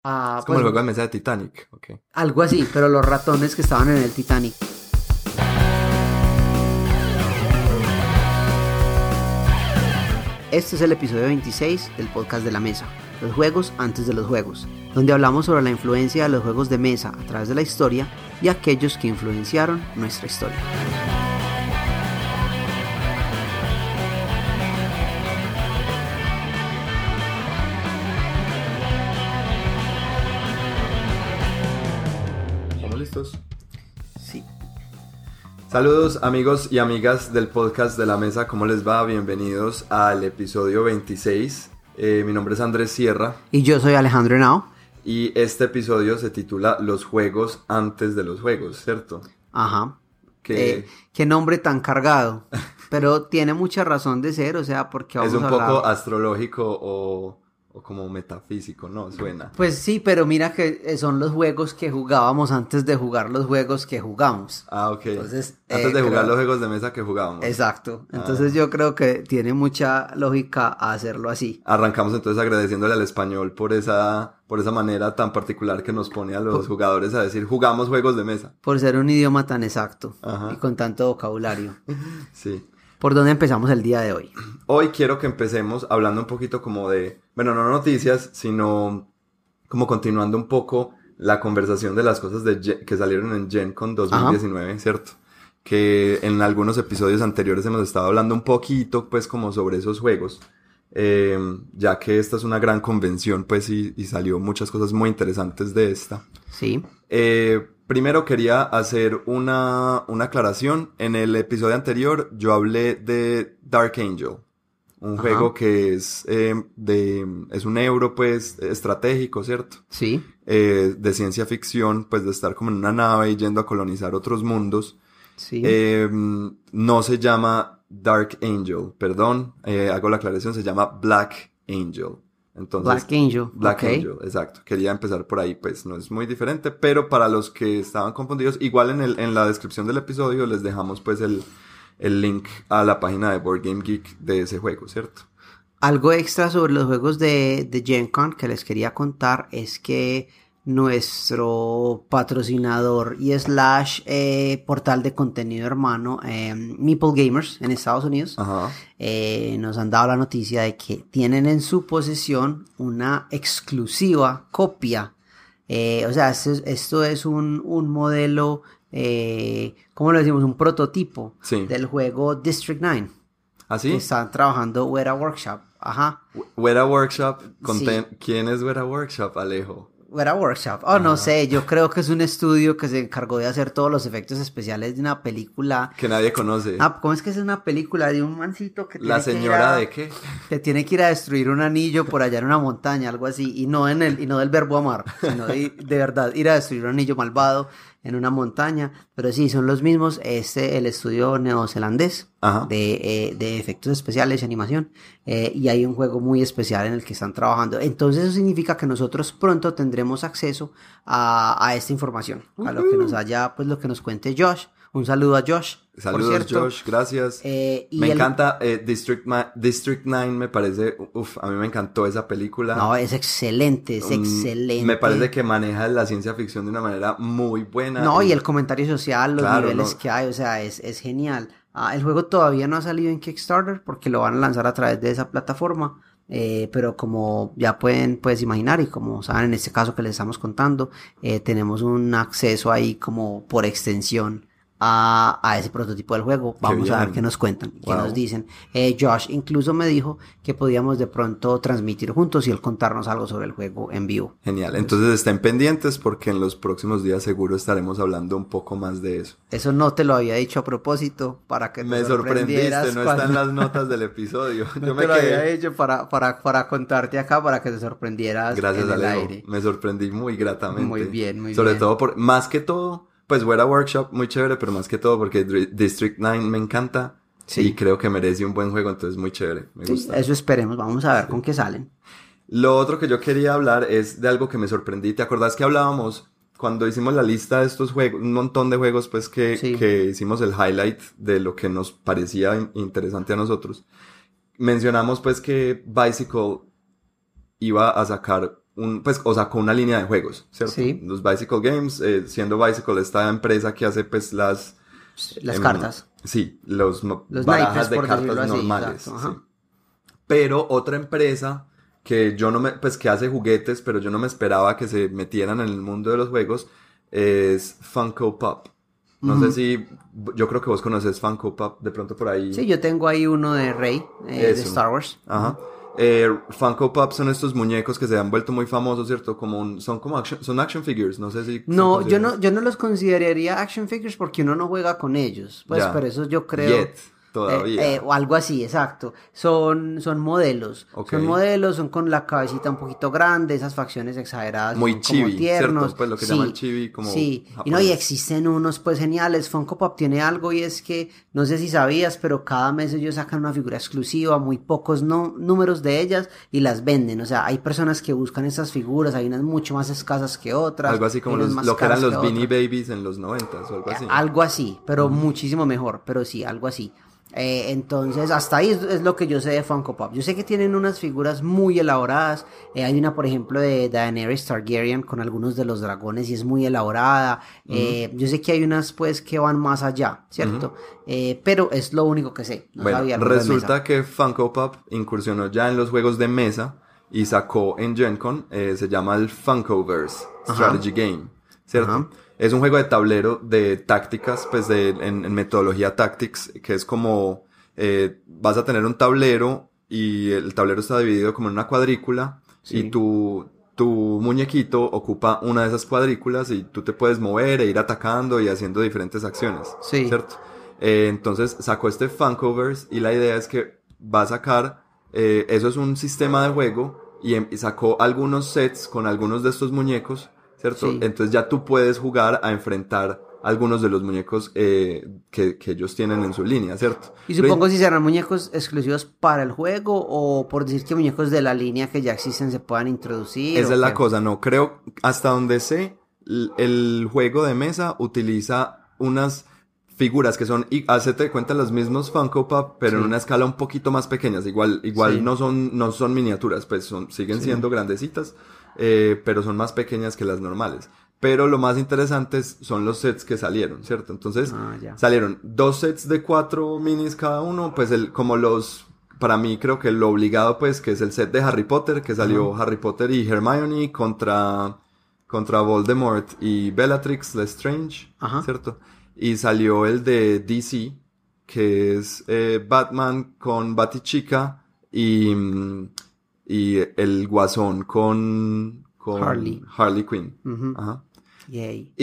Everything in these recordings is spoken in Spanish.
Es como Pues el juego de mesa de Titanic, ok. algo así, pero los ratones que estaban en el Titanic. Este es el episodio 26 del podcast de la mesa, los juegos antes de los juegos, donde hablamos sobre la influencia de los juegos de mesa a través de la historia y aquellos que influenciaron nuestra historia. ¿Estamos listos? Sí. Saludos amigos y amigas del podcast de la mesa, ¿cómo les va? Bienvenidos al episodio 26. Mi nombre es Andrés Sierra Y yo soy Alejandro Henao. y este episodio se titula Los juegos antes de los juegos, ¿cierto? Ajá. Que Qué nombre tan cargado. Pero tiene mucha razón de ser, o sea, porque vamos es un a hablar... poco astrológico o como metafísico, ¿no? Suena. Pues sí, pero mira que son los juegos que jugábamos antes de jugar los juegos que jugamos. Ah, ok. Entonces, Antes de jugar creo- los juegos de mesa que jugábamos. Exacto. Entonces yo creo que tiene mucha lógica hacerlo así. Arrancamos entonces agradeciéndole al español por esa manera tan particular que nos pone a los jugadores a decir jugamos juegos de mesa. Por ser un idioma tan exacto Ajá. y con tanto vocabulario. Sí. ¿Por dónde empezamos el día de hoy? Hoy quiero que empecemos hablando un poquito como de, bueno, no noticias, sino como continuando un poco la conversación de las cosas que salieron en Gen Con 2019, ¿cierto? Que en algunos episodios anteriores hemos estado hablando un poquito, pues, como sobre esos juegos, ya que esta es una gran convención, pues, y salió muchas cosas muy interesantes de esta. Sí. Primero quería hacer una aclaración. En el episodio anterior yo hablé de Dark Angel, un Ajá. juego que es es un euro, pues, estratégico, ¿cierto? Sí. De ciencia ficción, pues, de estar como en una nave y yendo a colonizar otros mundos. Sí. No se llama Dark Angel, perdón, hago la aclaración, se llama Black Angel. Entonces, Black Angel. Black ok. Angel, exacto. Quería empezar por ahí, pues no es muy diferente, pero para los que estaban confundidos, igual en la descripción del episodio les dejamos pues el link a la página de Board Game Geek de ese juego, ¿cierto? Algo extra sobre los juegos de Gen Con que les quería contar es que nuestro patrocinador y slash portal de contenido hermano, Meeple Gamers en Estados Unidos, Ajá. nos han dado la noticia de que tienen en su posesión una exclusiva copia. O sea, esto es un modelo, ¿cómo lo decimos? Un prototipo Sí. del juego District 9. ¿Así? Están trabajando Weta Workshop. Ajá. Weta Workshop, Sí. ¿Quién es Weta Workshop, Alejo? Weta Workshop. No sé, yo creo que es un estudio que se encargó de hacer todos los efectos especiales de una película. Que nadie conoce. ¿Cómo es que es una película de un mancito que ¿La tiene que señora de qué? que tiene que ir a destruir un anillo por allá en una montaña, algo así, y no del verbo amar, sino de verdad ir a destruir un anillo malvado en una montaña? Pero sí, son los mismos, el estudio neozelandés Ajá. de efectos especiales y animación, y hay un juego muy especial en el que están trabajando. Entonces eso significa que nosotros pronto tendremos acceso a esta información, a lo que nos haya, pues lo que nos cuente Josh. Un saludo a Josh, por Saludos, cierto. Josh, gracias. Y Me él- encanta District 9, me parece, a mí me encantó esa película. No, es excelente, es excelente. Me parece que maneja la ciencia ficción de una manera muy buena. No, y el comentario social, los Claro, niveles no. que hay, o sea, es genial. El juego todavía no ha salido en Kickstarter porque lo van a lanzar a través de esa plataforma. Pero como ya puedes imaginar y como saben en este caso que les estamos contando, tenemos un acceso ahí como por extensión a ese prototipo del juego. Vamos a ver bien. qué nos cuentan, qué Wow. nos dicen. Josh incluso me dijo que podíamos de pronto transmitir juntos y él contarnos algo sobre el juego en vivo. Genial, entonces estén pendientes porque en los próximos días seguro estaremos hablando un poco más de eso. Eso no te lo había dicho a propósito para que te Me sorprendieras sorprendiste, no está en cuando- las notas del episodio. No Yo te me lo había quedé. hecho para contarte acá, para que te sorprendieras Gracias, en el Alejo. aire. Me sorprendí muy gratamente. Muy bien, muy Sobre bien. todo más que todo, pues Weta Workshop, muy chévere, pero más que todo porque District 9 me encanta. Sí. Y creo que merece un buen juego, entonces muy chévere. Me Sí, gusta. eso esperemos, vamos a ver con qué salen. Lo otro que yo quería hablar es de algo que me sorprendí. ¿Te acordás que hablábamos cuando hicimos la lista de estos juegos, un montón de juegos, pues Sí. que hicimos el highlight de lo que nos parecía interesante a nosotros? Mencionamos pues que Bicycle iba a sacar pues, o sacó una línea de juegos, ¿cierto? Sí. Los Bicycle Games, siendo Bicycle esta empresa que hace, pues, las cartas. Sí, los naipes, barajas de por cartas decirlo así, normales. exacto, Sí. Pero otra empresa que yo no pues que hace juguetes, pero yo no me esperaba que se metieran en el mundo de los juegos, es Funko Pop. No sé si, yo creo que vos conoces Funko Pop, de pronto por ahí. Sí, yo tengo ahí uno de Rey, de Star Wars. Ajá. Funko Pop son estos muñecos que se han vuelto muy famosos, ¿cierto? Son action figures, no sé si... No, yo no los consideraría action figures porque uno no juega con ellos. Pues por eso yo creo... Todavía. O algo así, exacto. Son modelos. Okay. Son con la cabecita un poquito grande, esas facciones exageradas. Muy chibi, como tiernos. ¿cierto? Pues lo que llaman chibi como Sí, japonés. y existen unos pues geniales. Funko Pop tiene algo y es que, no sé si sabías, pero cada mes ellos sacan una figura exclusiva, muy pocos números de ellas y las venden. O sea, hay personas que buscan esas figuras, hay unas mucho más escasas que otras. Algo así como lo que eran los Beanie Babies en los 90s o algo así. Algo así, pero muchísimo mejor, pero sí, algo así. Entonces, hasta ahí es lo que yo sé de Funko Pop. Yo sé que tienen unas figuras muy elaboradas. Hay una, por ejemplo, de Daenerys Targaryen con algunos de los dragones y es muy elaborada. Yo sé que hay unas, pues, que van más allá, ¿cierto? Pero es lo único que sé. No sabía resulta que Funko Pop incursionó ya en los juegos de mesa y sacó en Gen Con, se llama el Funkoverse Strategy Game, ¿cierto? Ajá. Es un juego de tablero de tácticas, pues en metodología Tactics, que es como, vas a tener un tablero y el tablero está dividido como en una cuadrícula y tu muñequito ocupa una de esas cuadrículas y tú te puedes mover e ir atacando y haciendo diferentes acciones, ¿cierto? Entonces sacó este Funkoverse y la idea es que va a sacar, eso es un sistema de juego y sacó algunos sets con algunos de estos muñecos, ¿cierto? Sí. Entonces ya tú puedes jugar a enfrentar algunos de los muñecos que ellos tienen en su línea, ¿cierto? Y supongo si serán muñecos exclusivos para el juego o por decir que muñecos de la línea que ya existen se puedan introducir. Esa es la cosa, no creo, hasta donde sé, el juego de mesa utiliza unas figuras que son, hacete cuenta, los mismos Funko Pop, pero en una escala un poquito más pequeñas, igual no son miniaturas, pues siguen siendo grandecitas, pero son más pequeñas que las normales. Pero lo más interesante son los sets que salieron, ¿cierto? Entonces, salieron 2 sets de 4 minis cada uno, pues para mí creo que lo obligado, pues, que es el set de Harry Potter, que salió Harry Potter y Hermione contra Voldemort y Bellatrix Lestrange, ¿cierto? Y salió el de DC, que es Batman con Batichica y el Guasón con Harley Quinn. Ajá. Yay.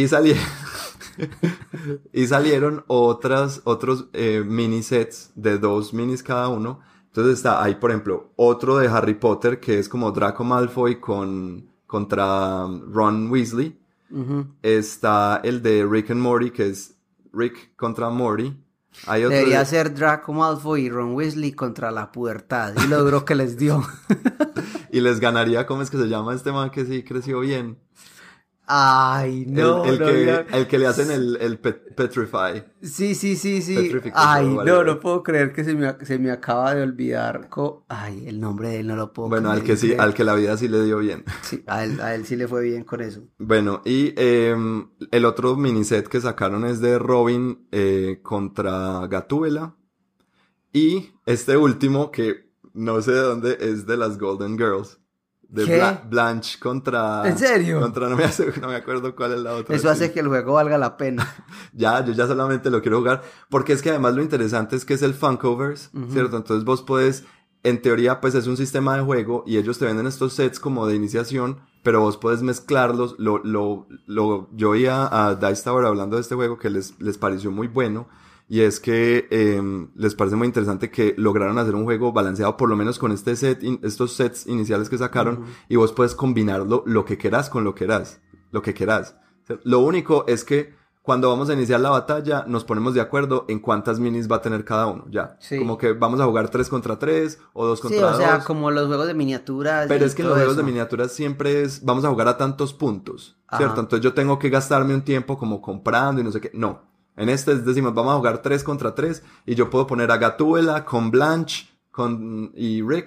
Y salieron otros mini sets de 2 minis cada uno. Entonces hay, por ejemplo, otro de Harry Potter que es como Draco Malfoy contra Ron Weasley. Está el de Rick and Morty, que es Rick contra Morty. Debería ser Draco Malfoy y Ron Weasley contra la pubertad y lo duro que les dio. Y les ganaría, ¿cómo es que se llama este man que sí creció bien? Ay, no. El que le hacen el Petrify. Sí. Ay, no puedo creer que se me acaba de olvidar. Ay, el nombre de él no lo puedo creer. Bueno, al que la vida sí le dio bien. Sí, a él sí le fue bien con eso. Bueno, y el otro miniset que sacaron es de Robin contra Gatúbela. Y este último, que no sé de dónde, es de las Golden Girls. De Blanche contra... ¿En serio? No me acuerdo cuál es la otra. Eso hace que el juego valga la pena. Yo ya solamente lo quiero jugar. Porque es que además lo interesante es que es el Funkoverse, ¿cierto? Entonces vos podés, en teoría, pues es un sistema de juego y ellos te venden estos sets como de iniciación, pero vos podés mezclarlos. Yo oía a Dice Tower hablando de este juego que les pareció muy bueno. Y es que les parece muy interesante que lograron hacer un juego balanceado, por lo menos con estos sets iniciales que sacaron, y vos puedes combinarlo lo que querás con lo que querás. Lo único es que cuando vamos a iniciar la batalla, nos ponemos de acuerdo en cuántas minis va a tener cada uno, ya. Sí. Como que vamos a jugar 3 contra 3 o 2 contra 2. Sí, o sea, como los juegos de miniaturas. Pero es que en los juegos de miniaturas siempre vamos a jugar a tantos puntos, ¿cierto? Entonces yo tengo que gastarme un tiempo como comprando y no sé qué. No. En decimos, vamos a jugar 3 contra 3 y yo puedo poner a Gatúbela con Blanche y Rick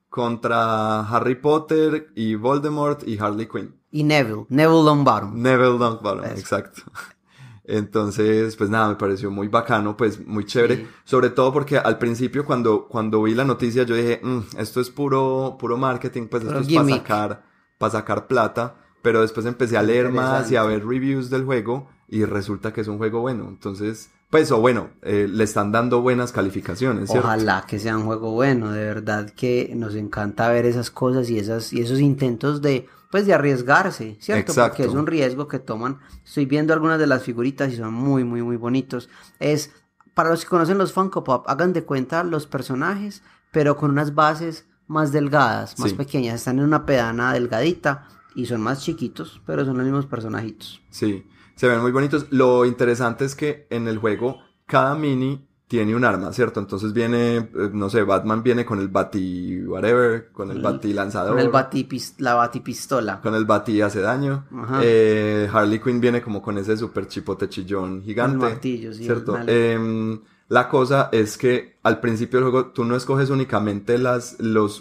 contra Harry Potter y Voldemort y Harley Quinn. Y Neville Longbottom. Neville Longbottom, exacto. Entonces, pues nada, me pareció muy bacano, pues muy chévere. Sí. Sobre todo porque al principio cuando vi la noticia yo dije, esto es puro marketing, pues esto es para sacar plata. Pero después empecé a leer más y a ver reviews del juego y resulta que es un juego bueno. Entonces, pues, le están dando buenas calificaciones, ¿cierto? Ojalá que sea un juego bueno, de verdad que nos encanta ver esas cosas y esos intentos de arriesgarse, ¿cierto? Exacto. Porque es un riesgo que toman. Estoy viendo algunas de las figuritas y son muy, muy, muy bonitos. Para los que conocen los Funko Pop, hagan de cuenta los personajes, pero con unas bases más delgadas, más pequeñas. Están en una pedana delgadita y son más chiquitos, pero son los mismos personajitos. Sí, se ven muy bonitos. Lo interesante es que en el juego cada mini tiene un arma, ¿cierto? Entonces viene, no sé, Batman viene con el bati whatever, con el bati lanzador. Con la batipistola. Con el bati hace daño. Harley Quinn viene como con ese super chipote chillón gigante. El martillo, sí. ¿Cierto? La cosa es que al principio del juego tú no escoges únicamente las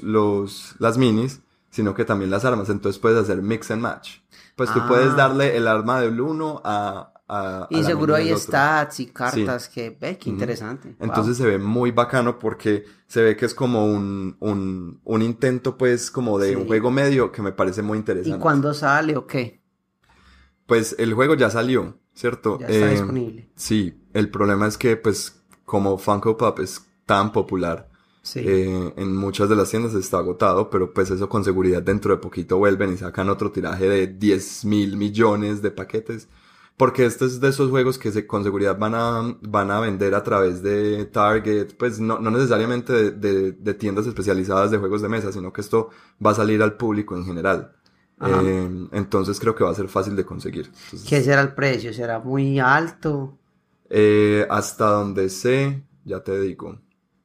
minis, sino que también las armas. Entonces puedes hacer mix and match. Pues tú puedes darle el arma del uno y seguro hay stats y cartas que qué interesante. Entonces se ve muy bacano porque se ve que es como un intento pues como de un juego medio que me parece muy interesante. ¿Y cuándo sale o qué? Pues el juego ya salió, ¿cierto? Ya está disponible. Sí, el problema es que pues como Funko Pop es tan popular, en muchas de las tiendas está agotado, pero pues eso con seguridad dentro de poquito vuelven y sacan otro tiraje de 10,000 millones de paquetes. Porque este es de esos juegos que con seguridad van a vender a través de Target, pues no necesariamente de tiendas especializadas de juegos de mesa, sino que esto va a salir al público en general. Entonces creo que va a ser fácil de conseguir. Entonces, ¿qué será el precio? ¿Será muy alto? Hasta donde sé, ya te digo.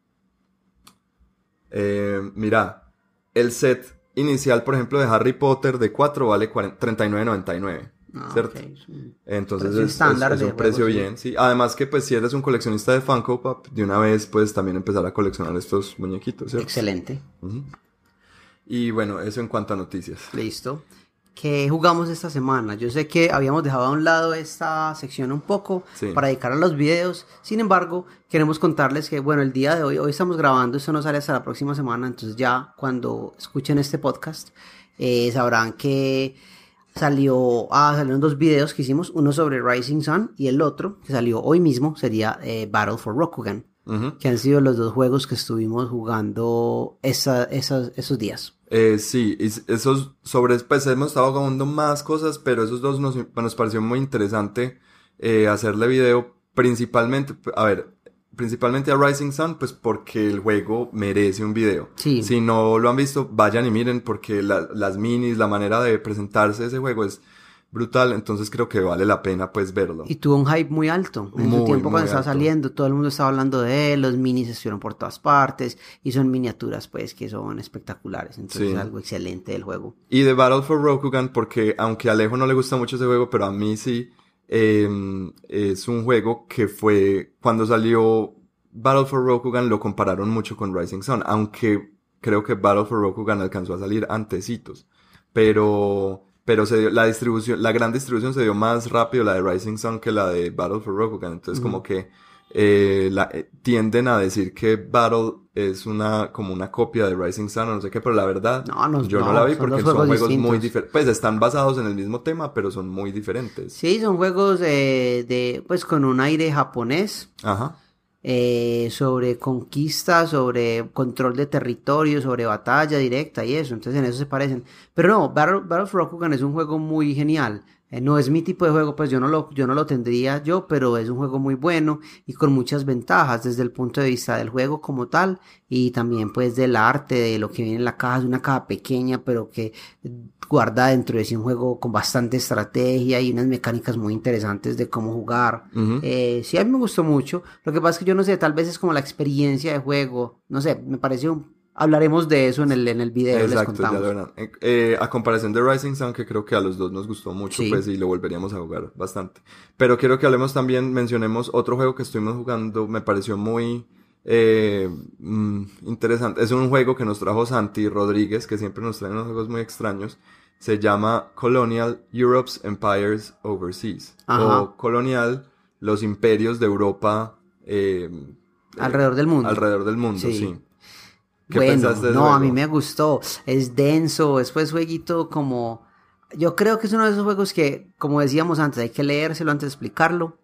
Mira, el set inicial, por ejemplo, de Harry Potter de 4 vale $39.99. ¿Cierto? Okay, sí. Entonces es un precio bien, sí. Además que pues si eres un coleccionista de Funko Pop, de una vez puedes también empezar a coleccionar estos muñequitos, ¿cierto? Excelente. Y bueno, eso en cuanto a noticias. Listo. ¿Qué jugamos esta semana? Yo sé que habíamos dejado a un lado esta sección un poco para dedicar a los videos. Sin embargo, queremos contarles que, bueno, el día de hoy estamos grabando, esto no sale hasta la próxima semana, entonces ya cuando escuchen este podcast, sabrán que salieron 2 videos que hicimos, uno sobre Rising Sun y el otro que salió hoy mismo sería Battle for Rokugan, que han sido los 2 juegos que estuvimos jugando esos días. Sí, esos pues hemos estado jugando más cosas, pero esos 2 nos pareció muy interesante hacerle video principalmente a Rising Sun, pues porque el juego merece un video. Sí. Si no lo han visto, vayan y miren porque las minis, la manera de presentarse ese juego es brutal, entonces creo que vale la pena pues verlo. Y tuvo un hype muy alto. En su tiempo cuando estaba saliendo, todo el mundo estaba hablando de él, los minis estuvieron por todas partes y son miniaturas pues que son espectaculares, entonces es algo excelente del juego. Y de Battle for Rokugan, porque aunque a Alejo no le gusta mucho ese juego, pero a mí sí. Es un juego que fue cuando salió Battle for Rokugan lo compararon mucho con Rising Sun, aunque creo que Battle for Rokugan alcanzó a salir antecitos, pero se dio la gran distribución se dio más rápido la de Rising Sun que la de Battle for Rokugan, entonces como que tienden a decir que Battle es como una copia de Rising Sun o no sé qué, pero la verdad yo no la vi porque son juegos muy diferentes. Pues están basados en el mismo tema, pero son muy diferentes. Sí, son juegos pues con un aire japonés. Ajá. Sobre conquista, sobre control de territorio, sobre batalla directa y eso, entonces en eso se parecen. Pero no, Battle for Rokugan es un juego muy genial. No es mi tipo de juego, pues yo no lo tendría pero es un juego muy bueno y con muchas ventajas desde el punto de vista del juego como tal y también pues del arte, de lo que viene en la caja. Es una caja pequeña pero que guarda dentro de sí un juego con bastante estrategia y unas mecánicas muy interesantes de cómo jugar. Sí, a mí me gustó mucho. Lo que pasa es que yo no sé, tal vez es como la experiencia de juego, no sé, me pareció hablaremos de eso en el video. Exacto, les contamos. Ya lo verán. A comparación de Rising Sun, que creo que a los 2 nos gustó mucho, pues y lo volveríamos a jugar bastante. Pero quiero que mencionemos otro juego que estuvimos jugando, me pareció muy interesante. Es un juego que nos trajo Santi Rodríguez, que siempre nos trae unos juegos muy extraños. Se llama Colonial Europe's Empires Overseas. Ajá. O Colonial, los imperios de Europa Alrededor del mundo. Alrededor del mundo, sí. ¿Qué Bueno, pensaste del no, juego? a mí me gustó. Es denso, es pues jueguito como... Yo creo que es uno de esos juegos que, como decíamos antes, hay que leérselo antes de explicarlo.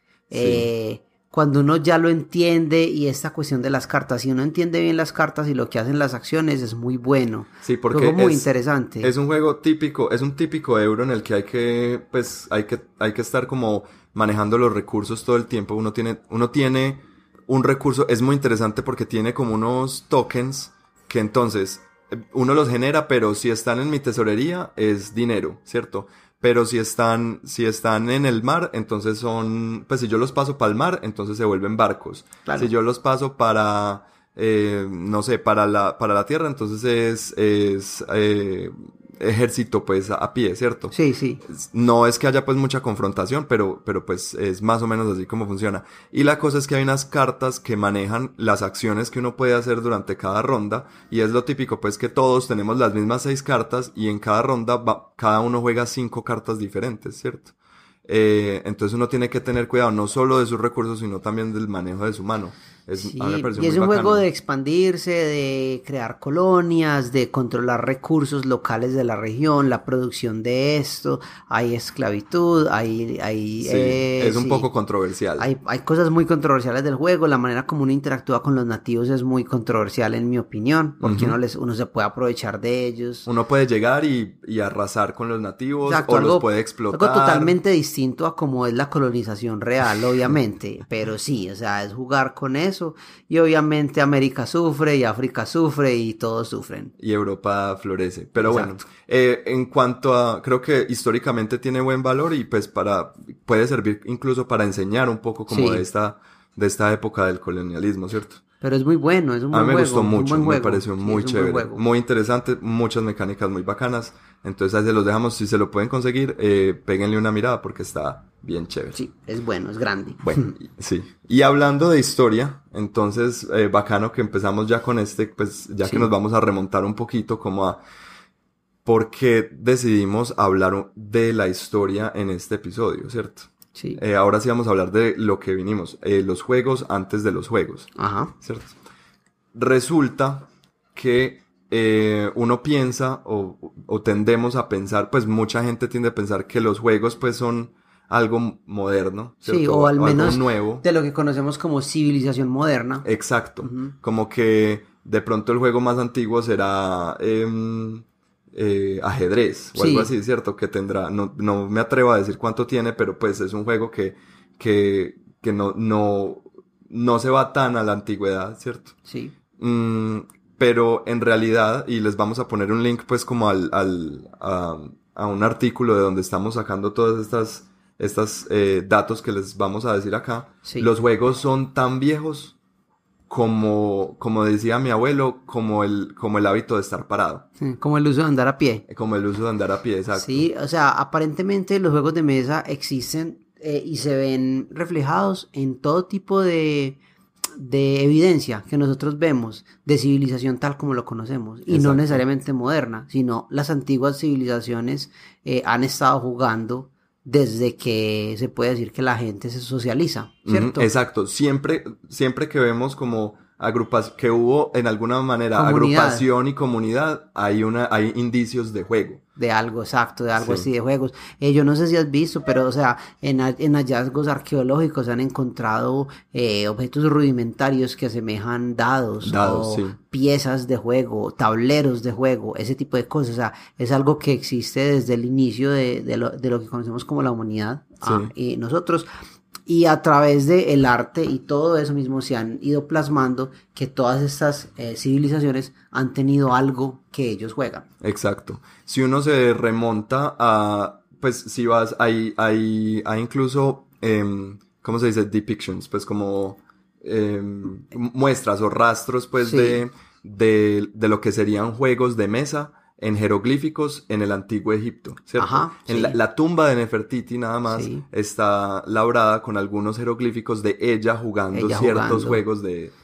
Sí. Cuando uno ya lo entiende y esta cuestión de las cartas, si uno entiende bien las cartas y lo que hacen las acciones, es muy bueno. Sí, porque es muy interesante. Es un juego típico, es un típico euro en el que hay que estar como manejando los recursos todo el tiempo. Uno tiene un recurso, es muy interesante porque tiene como unos tokens que entonces uno los genera, pero si están en mi tesorería es dinero, ¿cierto? Pero si están en el mar, entonces pues si yo los paso para el mar, entonces se vuelven barcos. Claro. Si yo los paso para, no sé, para la tierra, entonces es ejército, pues, a pie, ¿cierto? Sí, sí. No es que haya, pues, mucha confrontación, pero pues, es más o menos así como funciona. Y la cosa es que hay unas cartas que manejan las acciones que uno puede hacer durante cada ronda, y es lo típico, pues, que todos tenemos las mismas 6 cartas, y en cada ronda cada uno juega 5 cartas diferentes, ¿cierto? Entonces uno tiene que tener cuidado no solo de sus recursos, sino también del manejo de su mano. Sí, A mí me pareció y es muy un bacano. juego de expandirse, de crear colonias, de controlar recursos locales de la región, la producción de esto, hay esclavitud, Sí, es un sí, poco controversial. hay cosas muy controversiales del juego, la manera como uno interactúa con los nativos es muy controversial en mi opinión, porque uno se puede aprovechar de ellos. Uno puede llegar y arrasar con los nativos. Exacto, o los puede explotar. Algo totalmente distinto a como es la colonización real, obviamente, pero sí, o sea, es jugar con eso y obviamente América sufre y África sufre y todos sufren. Y Europa florece. Pero Exacto. bueno, en cuanto a, creo que históricamente tiene buen valor y pues puede servir incluso para enseñar un poco como Sí. de esta época del colonialismo, ¿cierto? Pero es muy bueno, es un A buen mí me juego, gustó es un mucho, buen me juego. pareció Sí, muy es un buen chévere, juego. muy interesante, muchas mecánicas muy bacanas. Entonces ahí se los dejamos, si se lo pueden conseguir, péguenle una mirada porque está bien chévere. Sí, es bueno, es grande. Bueno, sí. Y hablando de historia, entonces, bacano que empezamos ya con pues ya que Sí. nos vamos a remontar un poquito como a por qué decidimos hablar de la historia en este episodio, ¿cierto? Sí. Ahora sí vamos a hablar de lo que vinimos, los juegos antes de los juegos, Ajá. ¿cierto? Resulta que uno piensa o tendemos a pensar, pues mucha gente tiende a pensar que los juegos pues son algo moderno, ¿cierto? Sí, o al menos algo nuevo. de lo que conocemos como civilización moderna. Exacto. Como que de pronto el juego más antiguo será ajedrez o algo Sí. así, ¿cierto? Que tendrá, no me atrevo a decir cuánto tiene, pero pues es un juego que no se va tan a la antigüedad, ¿cierto? Sí. Pero en realidad, y les vamos a poner un link pues como a un artículo de donde estamos sacando todas estas datos que les vamos a decir acá. Sí. Los juegos son tan viejos como decía mi abuelo, como el hábito de estar parado. Sí, como el uso de andar a pie. Como el uso de andar a pie, exacto. Sí, o sea, aparentemente los juegos de mesa existen y se ven reflejados en todo tipo de evidencia que nosotros vemos de civilización tal como lo conocemos y no Exacto. necesariamente moderna, sino las antiguas civilizaciones han estado jugando desde que se puede decir que la gente se socializa, ¿cierto? Exacto. Siempre que vemos como que hubo en alguna manera Comunidad. agrupación y comunidad, hay indicios de juego. De algo, exacto, de algo Sí. así de juegos. Yo no sé si has visto, pero o sea, en hallazgos arqueológicos han encontrado objetos rudimentarios que asemejan dados o Sí. piezas de juego, tableros de juego, ese tipo de cosas. O sea, es algo que existe desde el inicio de lo que conocemos como la humanidad. Sí. Y nosotros. Y a través del arte y todo eso mismo se han ido plasmando que todas estas civilizaciones han tenido algo que ellos juegan. Exacto. Si uno se remonta pues si vas, hay incluso, ¿cómo se dice? Depictions, pues como muestras o rastros, pues Sí. de lo que serían juegos de mesa en jeroglíficos en el antiguo Egipto, ¿cierto? Ajá, En sí. la tumba de Nefertiti nada más Sí. está labrada con algunos jeroglíficos de ella jugando Ella ciertos jugando. juegos de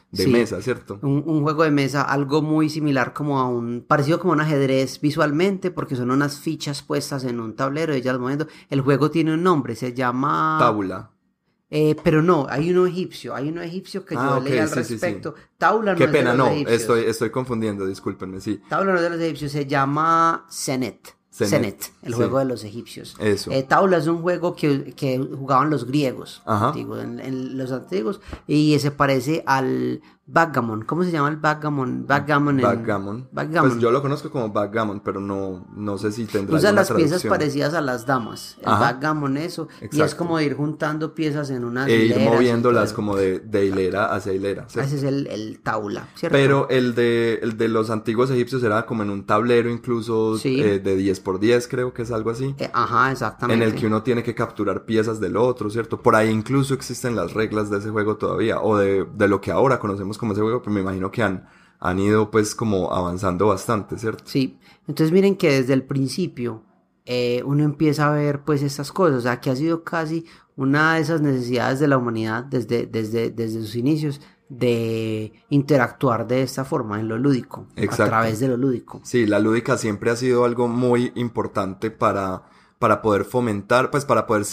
Sí, mesa, ¿cierto? un juego de mesa, algo muy similar como parecido como un ajedrez visualmente, porque son unas fichas puestas en un tablero y ellas moviendo. El juego tiene un nombre, se llama... Tábula. Pero no, hay uno egipcio que yo Ah, ok, leí al sí, sí, sí. respecto. Taula no Qué es de pena, los no, egipcios. estoy confundiendo, discúlpenme, sí. Taula no es de los egipcios, se llama Senet. Senet, El sí. juego de los egipcios. Eso. Taula es un juego que jugaban los griegos, Ajá. digo, en los antiguos, y se parece al backgammon. ¿Cómo se llama el backgammon? Backgammon. Backgammon. Pues yo lo conozco como backgammon, pero no sé si tendrá Usa alguna las piezas traducción. parecidas a las damas. El Ajá. backgammon, eso. Y es Exacto. como ir juntando piezas en unas E ir hileras y moviéndolas todo. como de hilera hacia hilera, ¿cierto? Ese es el taula, ¿cierto? Pero el de los antiguos egipcios era como en un tablero incluso Sí. de 10x10, creo que es algo así. Ajá, exactamente. En el que uno tiene que capturar piezas del otro, ¿cierto? Por ahí incluso existen las reglas de ese juego todavía, o de lo que ahora conocemos como ese juego, pero me imagino que han ido pues como avanzando bastante, ¿cierto? Sí, entonces miren que desde el principio uno empieza a ver pues estas cosas, o sea, que ha sido casi una de esas necesidades de la humanidad desde sus inicios de interactuar de esta forma en lo lúdico, Exacto. a través de lo lúdico. Sí, la lúdica siempre ha sido algo muy importante para poder fomentar, pues para poder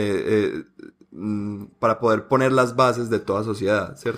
para poder poner las bases de toda sociedad, ¿cierto?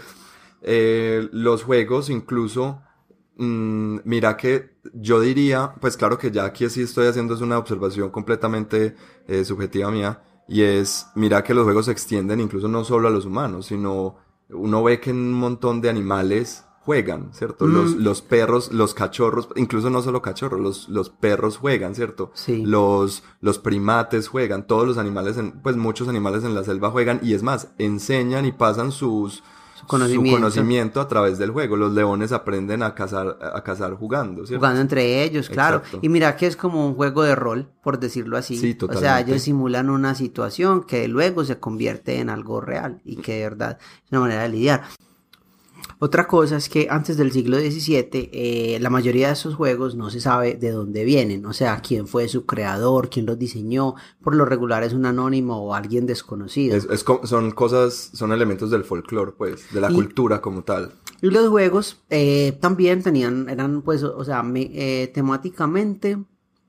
Los juegos incluso, mira que yo diría, pues claro que ya aquí sí estoy haciendo es una observación completamente subjetiva mía, y es, mira que los juegos se extienden incluso no solo a los humanos, sino uno ve que un montón de animales juegan, ¿cierto? Los perros, los cachorros, incluso no solo cachorros, los perros juegan, ¿cierto? Sí. Los primates juegan, todos los animales, pues muchos animales en la selva juegan, y es más, enseñan y pasan su conocimiento a través del juego. Los leones aprenden a cazar jugando, ¿cierto? Jugando entre ellos, claro. Exacto. Y mira que es como un juego de rol, por decirlo así. Sí, O totalmente. sea, ellos simulan una situación que luego se convierte en algo real y que de verdad es una manera de lidiar. Otra cosa es que antes del siglo XVII la mayoría de esos juegos no se sabe de dónde vienen, o sea, quién fue su creador, quién los diseñó, por lo regular es un anónimo o alguien desconocido. Son elementos del folclore, pues, de la cultura como tal. Y los juegos también eran pues, o sea, temáticamente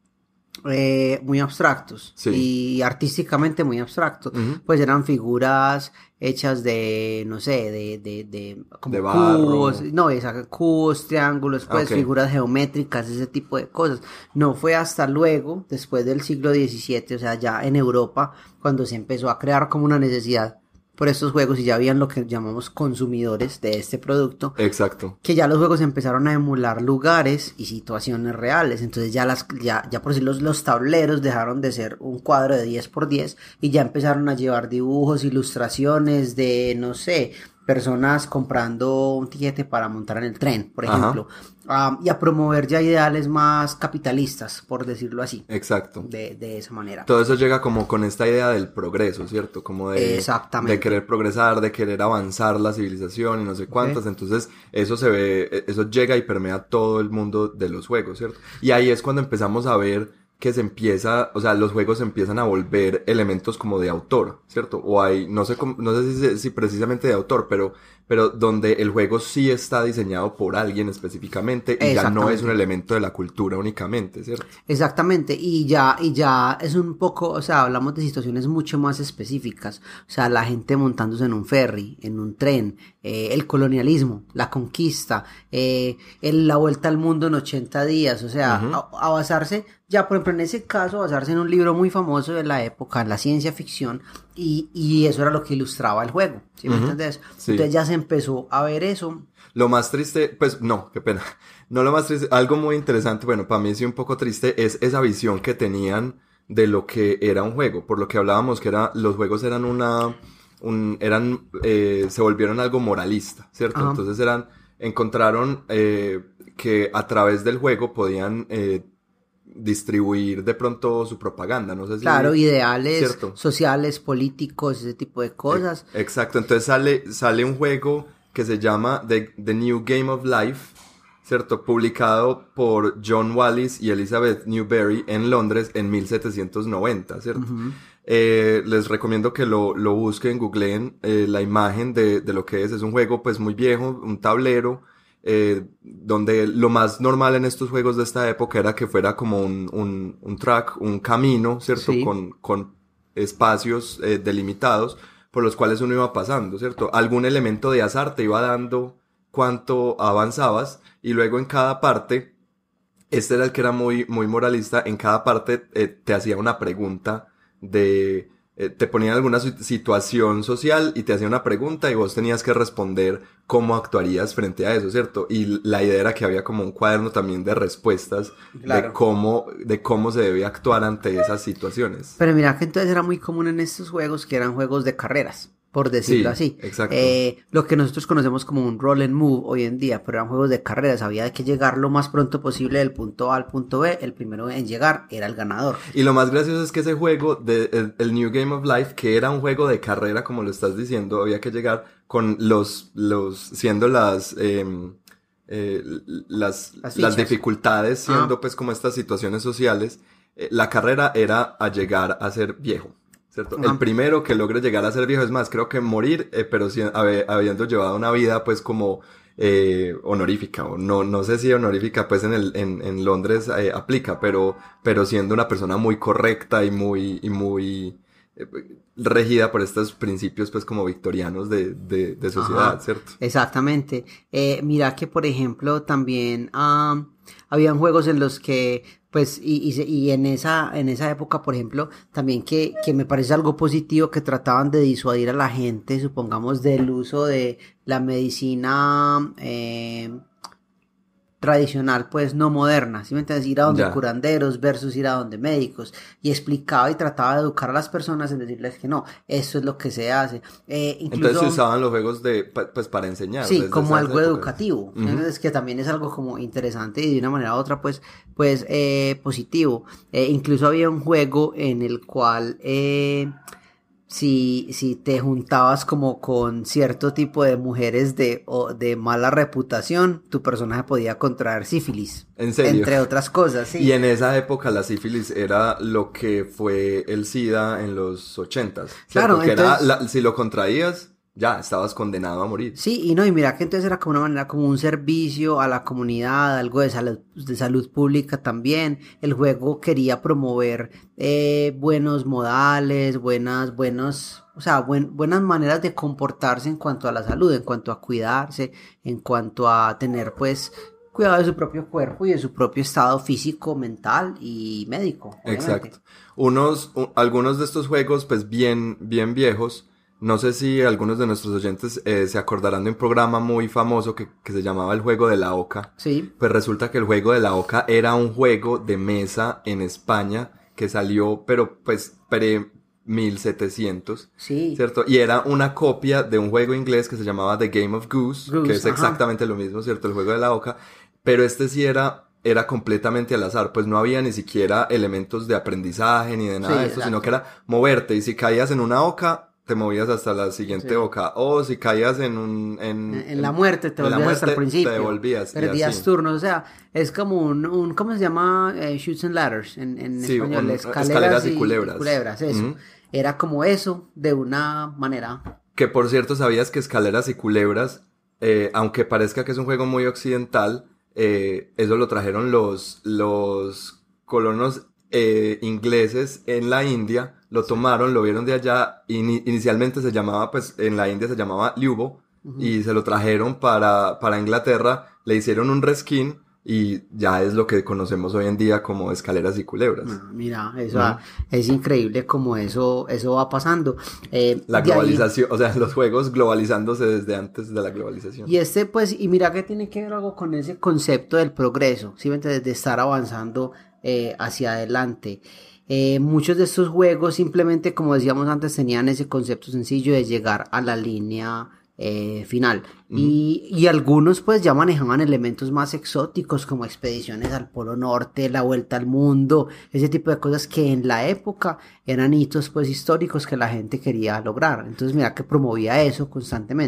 muy abstractos, sí, y artísticamente muy abstractos. Uh-huh. Pues eran figuras hechas de, no sé, de como de barro. Cubos, no, cubos, triángulos, pues okay, figuras geométricas, ese tipo de cosas. No fue hasta luego, después del siglo XVII, o sea, ya en Europa, cuando se empezó a crear como una necesidad por estos juegos y ya habían lo que llamamos consumidores de este producto. Exacto. Que ya los juegos empezaron a emular lugares y situaciones reales. Entonces ya por decir los tableros dejaron de ser un cuadro de 10x10 y ya empezaron a llevar dibujos, ilustraciones de, no sé, personas comprando un tiquete para montar en el tren, por ejemplo. Y a promover ya ideales más capitalistas, por decirlo así. Exacto. De esa manera. Todo eso llega como con esta idea del progreso, ¿cierto? Como de querer progresar, de querer avanzar la civilización y no sé cuántas. Okay. Entonces eso llega y permea todo el mundo de los juegos, ¿cierto? Y ahí es cuando empezamos a ver que los juegos empiezan a volver elementos como de autor, ¿cierto? O hay, no sé si precisamente de autor, pero donde el juego sí está diseñado por alguien específicamente y ya no es un elemento de la cultura únicamente, ¿cierto? Exactamente, y ya es un poco, o sea, hablamos de situaciones mucho más específicas, o sea, la gente montándose en un ferry, en un tren, el colonialismo, la conquista, la vuelta al mundo en 80 días, o sea, uh-huh. a basarse, ya por ejemplo en ese caso, basarse en un libro muy famoso de la época, la ciencia ficción, y eso era lo que ilustraba el juego, ¿sí me uh-huh. entiendes? Sí. Entonces ya se empezó a ver eso. Lo más triste, pues no, qué pena, no lo más triste, algo muy interesante, bueno, para mí sí un poco triste, es esa visión que tenían de lo que era un juego, por lo que hablábamos que los juegos eran se volvieron algo moralista, ¿cierto? Uh-huh. Entonces encontraron que a través del juego podían distribuir de pronto su propaganda, no sé si... Claro, ideales, ¿cierto? Sociales, políticos, ese tipo de cosas. Exacto, entonces sale un juego que se llama The New Game of Life, ¿cierto? Publicado por John Wallis y Elizabeth Newberry en Londres en 1790, ¿cierto? Les recomiendo que lo busquen, googleen la imagen de lo que es un juego pues muy viejo, un tablero, donde lo más normal en estos juegos de esta época era que fuera como un track, un camino, ¿cierto? Sí. Con espacios delimitados por los cuales uno iba pasando, ¿cierto? Algún elemento de azar te iba dando cuánto avanzabas, y luego en cada parte, este era el que era muy, muy moralista, en cada parte te hacía una pregunta te ponía en alguna situación social y te hacía una pregunta y vos tenías que responder cómo actuarías frente a eso, ¿cierto? Y la idea era que había como un cuaderno también de respuestas, claro, de cómo se debía actuar ante esas situaciones. pero mira que entonces era muy común en estos juegos que eran juegos de carreras, por decirlo así. Exacto. Lo que nosotros conocemos como un roll and move hoy en día, pero eran juegos de carreras, había que llegar lo más pronto posible del punto A al punto B, el primero en llegar era el ganador. Y lo más gracioso es que ese juego, el New Game of Life, que era un juego de carrera, como lo estás diciendo, había que llegar con siendo las dificultades, siendo pues como estas situaciones sociales, la carrera era a llegar a ser viejo. ¿Cierto? El primero que logre llegar a ser viejo, es más, creo que morir, pero habiendo llevado una vida pues como honorífica, o no sé si honorífica pues en Londres aplica, pero siendo una persona muy correcta y muy regida por estos principios pues como victorianos de sociedad. Ajá, ¿cierto? Exactamente. Mira que por ejemplo también habían juegos en los que pues y en esa época, por ejemplo, también que me parece algo positivo, que trataban de disuadir a la gente, supongamos, del uso de la medicina tradicional, pues no moderna, ¿sí me entiendes? Ir a donde curanderos versus ir a donde médicos, y explicaba y trataba de educar a las personas en decirles que no, eso es lo que se hace. Incluso, entonces se usaban los juegos pues para enseñar. Sí, como algo educativo. Entonces, que también es algo como interesante y de una manera u otra pues positivo. Incluso había un juego en el cual si te juntabas como con cierto tipo de mujeres de mala reputación, tu personaje podía contraer sífilis. ¿En serio? Entre otras cosas, sí. Y en esa época la sífilis era lo que fue el SIDA en los 80s. Claro, que entonces, si lo contraías, ya estabas condenado a morir. Sí, y mira que entonces era como una manera, como un servicio a la comunidad, algo de salud pública también. El juego quería promover buenos modales, buenas maneras de comportarse en cuanto a la salud, en cuanto a cuidarse, en cuanto a tener pues cuidado de su propio cuerpo y de su propio estado físico, mental y médico. Obviamente. Exacto. Algunos de estos juegos pues bien viejos. No sé si algunos de nuestros oyentes se acordarán de un programa muy famoso que se llamaba El Juego de la Oca. Sí. Pues resulta que El Juego de la Oca era un juego de mesa en España que salió, pero pues pre-1700. Sí. ¿Cierto? Y era una copia de un juego inglés que se llamaba The Game of Goose, que es exactamente lo mismo, ¿cierto? El Juego de la Oca. Pero este sí era completamente al azar, pues no había ni siquiera elementos de aprendizaje ni de nada de eso, sino que era moverte, y si caías en una oca, te movías hasta la siguiente oca, o si caías en la muerte, te volvías hasta el principio, te devolvías, perdías turnos, o sea, es como un ¿cómo se llama? Chutes and Ladders en español, escaleras y culebras, eso, era como eso, de una manera. Que por cierto, ¿sabías que Escaleras y Culebras, aunque parezca que es un juego muy occidental, eso lo trajeron los colonos ingleses en la India, lo tomaron, lo vieron de allá, inicialmente se llamaba, pues en la India se llamaba Lubo, y se lo trajeron para Inglaterra, le hicieron un reskin, y ya es lo que conocemos hoy en día como Escaleras y Culebras. Mira, eso es increíble como eso va pasando. La globalización, o sea, los juegos globalizándose desde antes de la globalización. Y y mira que tiene que ver algo con ese concepto del progreso, ¿sí? De estar avanzando hacia adelante. Muchos de estos juegos simplemente, como decíamos antes, tenían ese concepto sencillo de llegar a la línea final. Y algunos pues ya manejaban elementos más exóticos como expediciones al Polo Norte, la vuelta al mundo, ese tipo de cosas que en la época eran hitos pues históricos que la gente quería lograr. Entonces mira que promovía eso constantemente.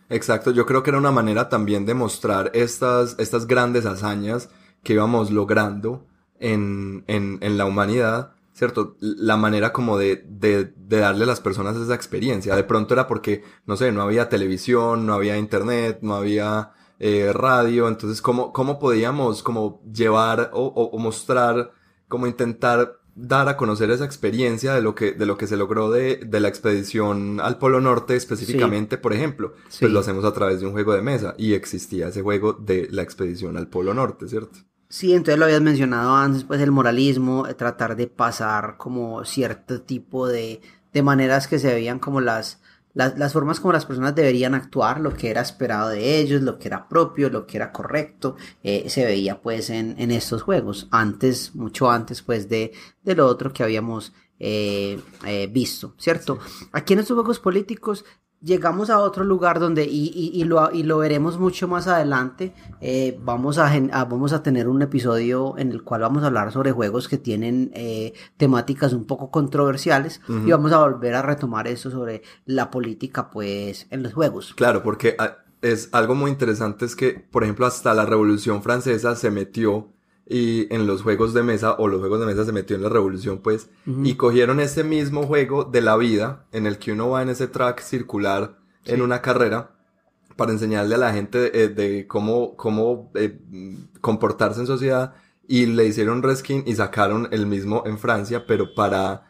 Exacto, yo creo que era una manera también de mostrar estas grandes hazañas que íbamos logrando en la humanidad, ¿cierto? La manera como de darle a las personas esa experiencia. De pronto era porque, no sé, no había televisión, no había internet, no había radio, entonces ¿cómo podíamos como llevar o mostrar, como intentar dar a conocer esa experiencia de lo que se logró de la expedición al Polo Norte específicamente, sí. Por ejemplo, sí. Pues lo hacemos a través de un juego de mesa y existía ese juego de la expedición al Polo Norte, ¿cierto? Sí, entonces lo habías mencionado antes, pues el moralismo, tratar de pasar como cierto tipo de maneras que se veían como las formas como las personas deberían actuar, lo que era esperado de ellos, lo que era propio, lo que era correcto, se veía pues en estos juegos, antes, mucho antes pues de lo otro que habíamos visto, ¿cierto? Sí. Aquí en estos juegos políticos llegamos a otro lugar donde, y lo veremos mucho más adelante, vamos a tener un episodio en el cual vamos a hablar sobre juegos que tienen temáticas un poco controversiales, uh-huh. Y vamos a volver a retomar esto sobre la política pues en los juegos. Claro, porque es algo muy interesante es que, por ejemplo, hasta la Revolución Francesa se metió y en los juegos de mesa, o los juegos de mesa se metió en la revolución, pues, uh-huh. Y cogieron ese mismo juego de la vida, en el que uno va en ese track circular, sí. En una carrera, para enseñarle a la gente de cómo comportarse en sociedad, y le hicieron reskin y sacaron el mismo en Francia, pero para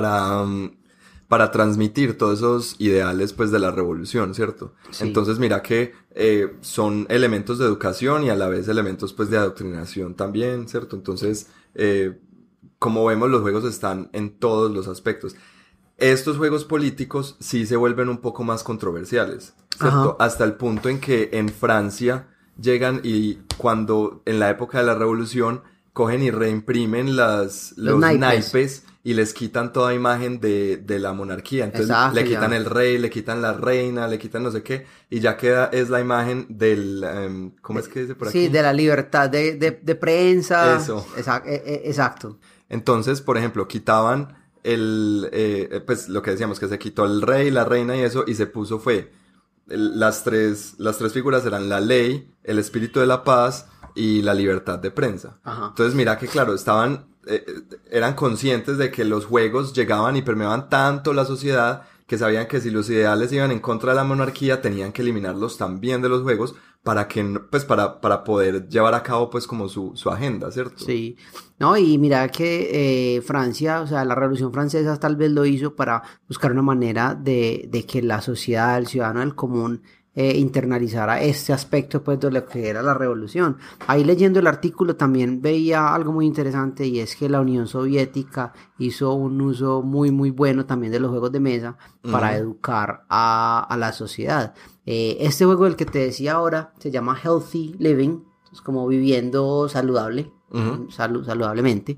transmitir todos esos ideales, pues, de la revolución, ¿cierto? Sí. Entonces, mira que son elementos de educación y a la vez elementos, pues, de adoctrinación también, ¿cierto? Entonces, como vemos, los juegos están en todos los aspectos. Estos juegos políticos sí se vuelven un poco más controversiales, ¿cierto? Ajá. Hasta el punto en que en Francia llegan y cuando, en la época de la revolución, cogen y reimprimen los naipes y les quitan toda imagen de la monarquía. Entonces, exacto, le quitan el rey, le quitan la reina, le quitan no sé qué, y ya es la imagen del, ¿cómo es que dice por aquí? Sí, de la libertad de prensa. Eso. Exacto. Entonces, por ejemplo, quitaban pues lo que decíamos, que se quitó el rey, la reina y eso, y se puso las tres figuras eran la ley, el espíritu de la paz y la libertad de prensa. Ajá. Entonces, mira que claro, eran conscientes de que los juegos llegaban y permeaban tanto la sociedad que sabían que si los ideales iban en contra de la monarquía tenían que eliminarlos también de los juegos para que, pues, para poder llevar a cabo, pues, como su agenda, ¿cierto? Sí. No, y mira que Francia, o sea, la Revolución Francesa tal vez lo hizo para buscar una manera de que la sociedad, el ciudadano del común, internalizara este aspecto pues de lo que era la revolución. Ahí leyendo el artículo también veía algo muy interesante, y es que la Unión Soviética hizo un uso muy muy bueno también de los juegos de mesa para educar a la sociedad. Este juego del que te decía ahora se llama Healthy Living, es como viviendo saludable, saludablemente.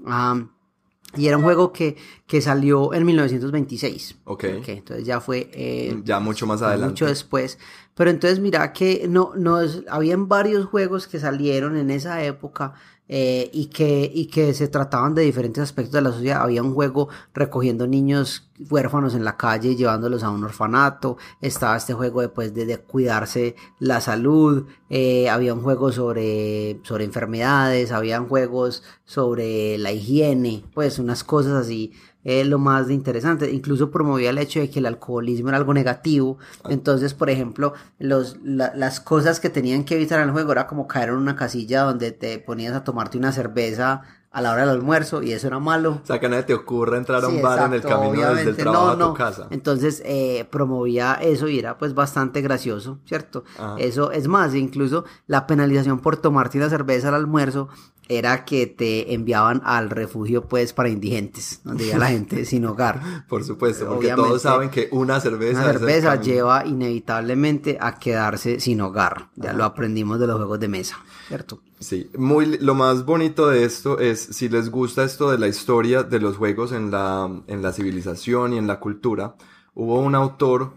Y era un juego que salió en 1926. Okay, entonces ya fue... ya mucho más adelante. Mucho después. Pero entonces mira que habían varios juegos que salieron en esa época y que se trataban de diferentes aspectos de la sociedad. Había un juego recogiendo niños huérfanos en la calle y llevándolos a un orfanato. Estaba este juego de cuidarse la salud. Había un juego sobre enfermedades. Habían juegos sobre la higiene. Pues unas cosas así. Lo más de interesante, incluso promovía el hecho de que el alcoholismo era algo negativo. Entonces, por ejemplo, las cosas que tenían que evitar en el juego era como caer en una casilla donde te ponías a tomarte una cerveza a la hora del almuerzo, y eso era malo. O sea, que no te ocurra entrar a un bar en el camino desde el trabajo a tu casa. Entonces, promovía eso y era pues bastante gracioso, ¿cierto? Ajá. Eso es más, incluso la penalización por tomarte una cerveza al almuerzo era que te enviaban al refugio pues para indigentes, donde iba la gente sin hogar. Por supuesto, porque obviamente, todos saben que una cerveza lleva inevitablemente a quedarse sin hogar. Ya lo aprendimos de los juegos de mesa, ¿cierto? Sí, lo más bonito de esto es, si les gusta esto de la historia de los juegos en la civilización y en la cultura, hubo un autor,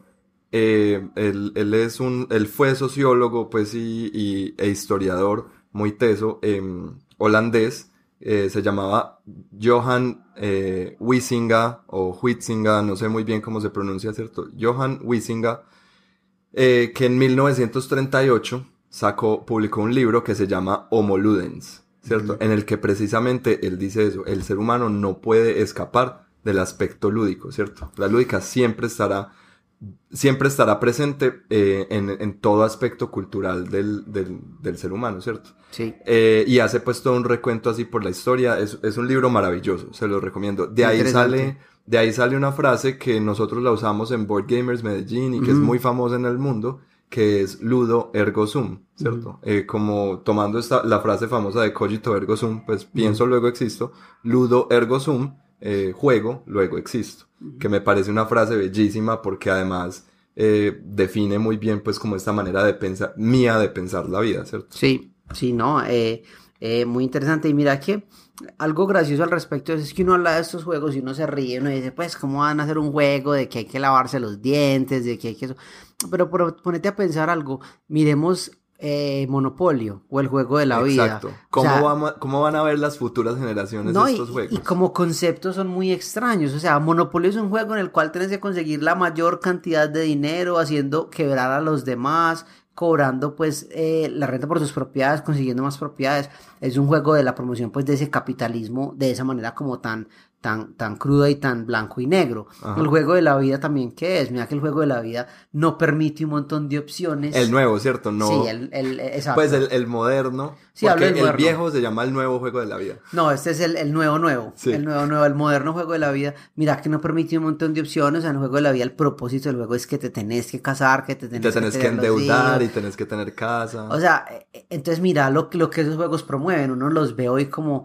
él fue sociólogo pues e historiador muy teso, holandés, se llamaba Johan Huizinga o Huizinga, no sé muy bien cómo se pronuncia, ¿cierto? Johan Huizinga, que en 1938 publicó un libro que se llama Homo Ludens, ¿cierto? En el que precisamente él dice eso, el ser humano no puede escapar del aspecto lúdico, ¿cierto? La lúdica siempre estará presente en todo aspecto cultural del ser humano, ¿cierto? Sí. Y hace pues todo un recuento así por la historia, es un libro maravilloso, se lo recomiendo. De ahí sale una frase que nosotros la usamos en Board Gamers Medellín y que es muy famosa en el mundo, que es ludo ergo sum, ¿cierto? Como tomando la frase famosa de cogito ergo sum, pues pienso luego existo, ludo ergo sum, juego, luego existo, que me parece una frase bellísima porque además define muy bien pues como esta manera de pensar, mía de pensar la vida, ¿cierto? Sí, no, muy interesante. Y mira que algo gracioso al respecto es que uno habla de estos juegos y uno se ríe, uno dice, pues, ¿cómo van a hacer un juego de que hay que lavarse los dientes, de que hay que eso? Pero ponete a pensar algo, miremos Monopolio o el juego de la vida. Exacto. ¿Cómo van a ver las futuras generaciones estos juegos? Y como conceptos son muy extraños. O sea, Monopolio es un juego en el cual tienes que conseguir la mayor cantidad de dinero, haciendo quebrar a los demás, cobrando pues la renta por sus propiedades, consiguiendo más propiedades. Es un juego de la promoción pues de ese capitalismo de esa manera como tan cruda y tan blanco y negro. Ajá. El juego de la vida también, ¿qué es? Mira que el juego de la vida no permite un montón de opciones. El nuevo, ¿cierto? No. Sí, exacto. Pues el moderno. Sí, porque el moderno. Viejo se llama el nuevo juego de la vida. No, este es el nuevo. Sí. El nuevo, el moderno juego de la vida. Mira que no permite un montón de opciones. O sea, en el juego de la vida el propósito del juego es que te tenés que casar, que te tenés que endeudar y tenés que tener casa. O sea, entonces mira lo que esos juegos promueven. Uno los ve hoy como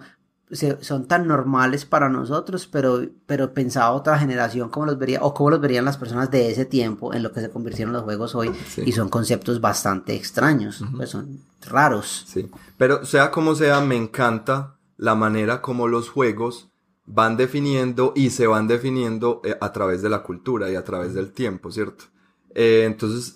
son tan normales para nosotros, pero pensaba otra generación cómo los vería, o cómo los verían las personas de ese tiempo en lo que se convirtieron los juegos hoy. Sí. Y son conceptos bastante extraños, pues son raros. Sí, pero sea como sea, me encanta la manera como los juegos van definiendo y se van definiendo a través de la cultura y a través del tiempo, ¿cierto? Entonces,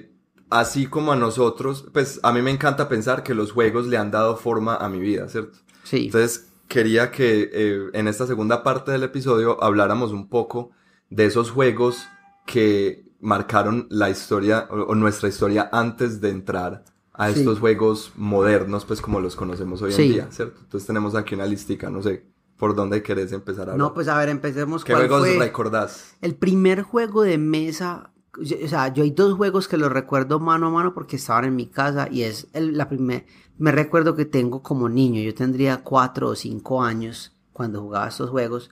así como a nosotros, pues a mí me encanta pensar que los juegos le han dado forma a mi vida, ¿cierto? Sí. Entonces, quería que en esta segunda parte del episodio habláramos un poco de esos juegos que marcaron la historia o nuestra historia antes de entrar a estos juegos modernos, pues como los conocemos hoy en día, ¿cierto? Entonces tenemos aquí una listica, no sé, ¿por dónde querés empezar a hablar? No, pues a ver, empecemos. ¿Qué juegos recordás? El primer juego de mesa, o sea, yo hay dos juegos que los recuerdo mano a mano porque estaban en mi casa y es me recuerdo que tengo como niño, yo tendría 4 o 5 años cuando jugaba estos juegos,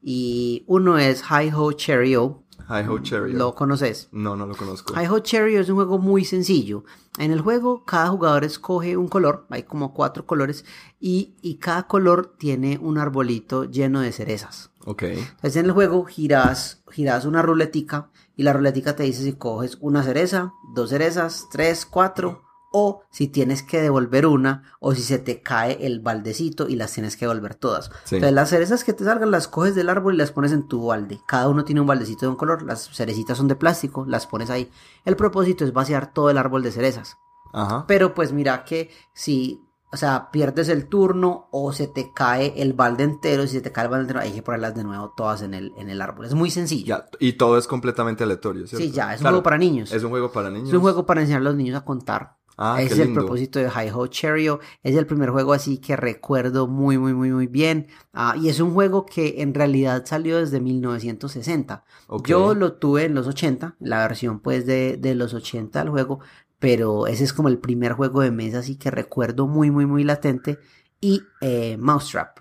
y uno es Hi-Ho Cherry-O. Hi-Ho Cherry-O. ¿Lo conoces? No lo conozco. Hi-Ho Cherry-O es un juego muy sencillo. En el juego cada jugador escoge un color, hay como 4 colores, y cada color tiene un arbolito lleno de cerezas. Ok. Entonces en el juego giras una ruletica, y la ruletica te dice si coges una cereza, 2 cerezas, 3, 4... o si tienes que devolver una, o si se te cae el baldecito y las tienes que devolver todas. Sí. Entonces las cerezas que te salgan las coges del árbol y las pones en tu balde. Cada uno tiene un baldecito de un color, las cerecitas son de plástico, las pones ahí. El propósito es vaciar todo el árbol de cerezas. Ajá. Pero pues mira que si, o sea, pierdes el turno o se te cae el balde entero, si se te cae el balde entero, hay que ponerlas de nuevo todas en el árbol. Es muy sencillo. Ya, y todo es completamente aleatorio, ¿cierto? Sí, ya, es un juego para niños. Es un juego para niños. Es un juego para enseñar a los niños a contar. Ese es el propósito de Hi-Ho Cherry-O. Es el primer juego así que recuerdo muy bien. Y es un juego que en realidad salió desde 1960. Okay. Yo lo tuve en los 80, la versión pues de los 80 del juego, pero ese es como el primer juego de mesa así que recuerdo muy latente. Y Mousetrap.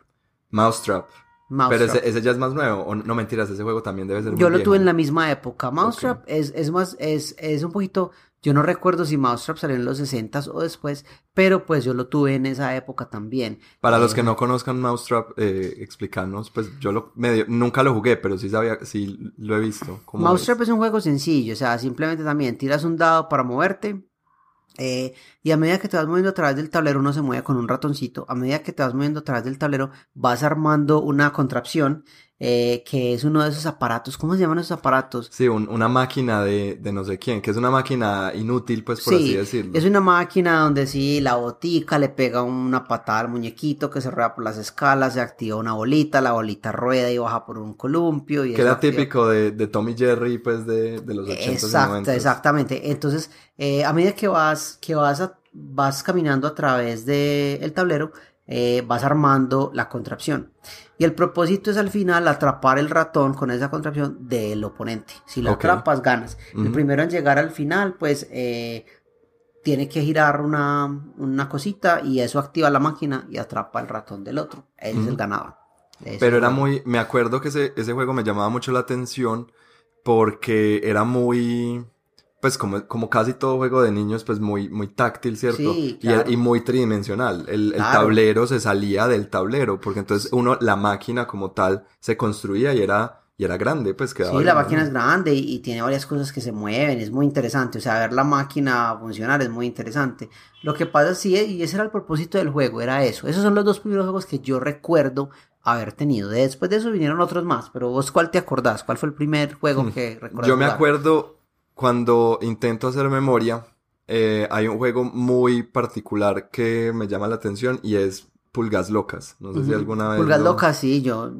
Pero ese ya es más nuevo, o no, mentiras, ese juego también debe ser muy Yo lo viejo. tuve en la misma época. Mousetrap es un poquito, yo no recuerdo si Mousetrap salió en los 60s o después, pero pues yo lo tuve en esa época también. Para los que no conozcan Mousetrap, explicarnos, pues yo nunca lo jugué, pero sí lo he visto. Mousetrap es un juego sencillo, o sea, simplemente también tiras un dado para moverte. Y a medida que te vas moviendo a través del tablero, uno se mueve con un ratoncito. A medida que te vas moviendo a través del tablero, vas armando una contrapción. que es uno de esos aparatos, ¿cómo se llaman esos aparatos? Sí, una máquina de no sé quién, que es una máquina inútil, pues por así decirlo. Es una máquina donde sí, la botica le pega una patada al muñequito que se rueda por las escalas, se activa una bolita, la bolita rueda y baja por un columpio. Y que era típico de Tom y Jerry, pues de los 80s y 90s. Exactamente. Entonces, a medida que vas caminando a través del tablero, vas armando la contrapción. Y el propósito es al final atrapar el ratón con esa contrapción del oponente. Si lo atrapas, ganas. El primero en llegar al final, pues, tiene que girar una cosita y eso activa la máquina y atrapa el ratón del otro. Él es el ganador. Pero era me acuerdo que ese juego me llamaba mucho la atención porque era muy, pues como casi todo juego de niños, pues muy táctil, ¿cierto? Sí, claro. Y muy tridimensional. El tablero se salía del tablero, porque entonces la máquina como tal se construía y era grande, pues quedaba. Sí, la máquina es grande y tiene varias cosas que se mueven, es muy interesante, o sea, ver la máquina funcionar es muy interesante. Lo que pasa sí, y ese era el propósito del juego, era eso. Esos son los dos primeros juegos que yo recuerdo haber tenido. Después de eso vinieron otros más, pero vos, ¿cuál te acordás? ¿Cuál fue el primer juego que recordás? Yo me acuerdo cuando intento hacer memoria, hay un juego muy particular que me llama la atención y es Pulgas Locas. No sé si alguna vez. Pulgas Locas, sí, yo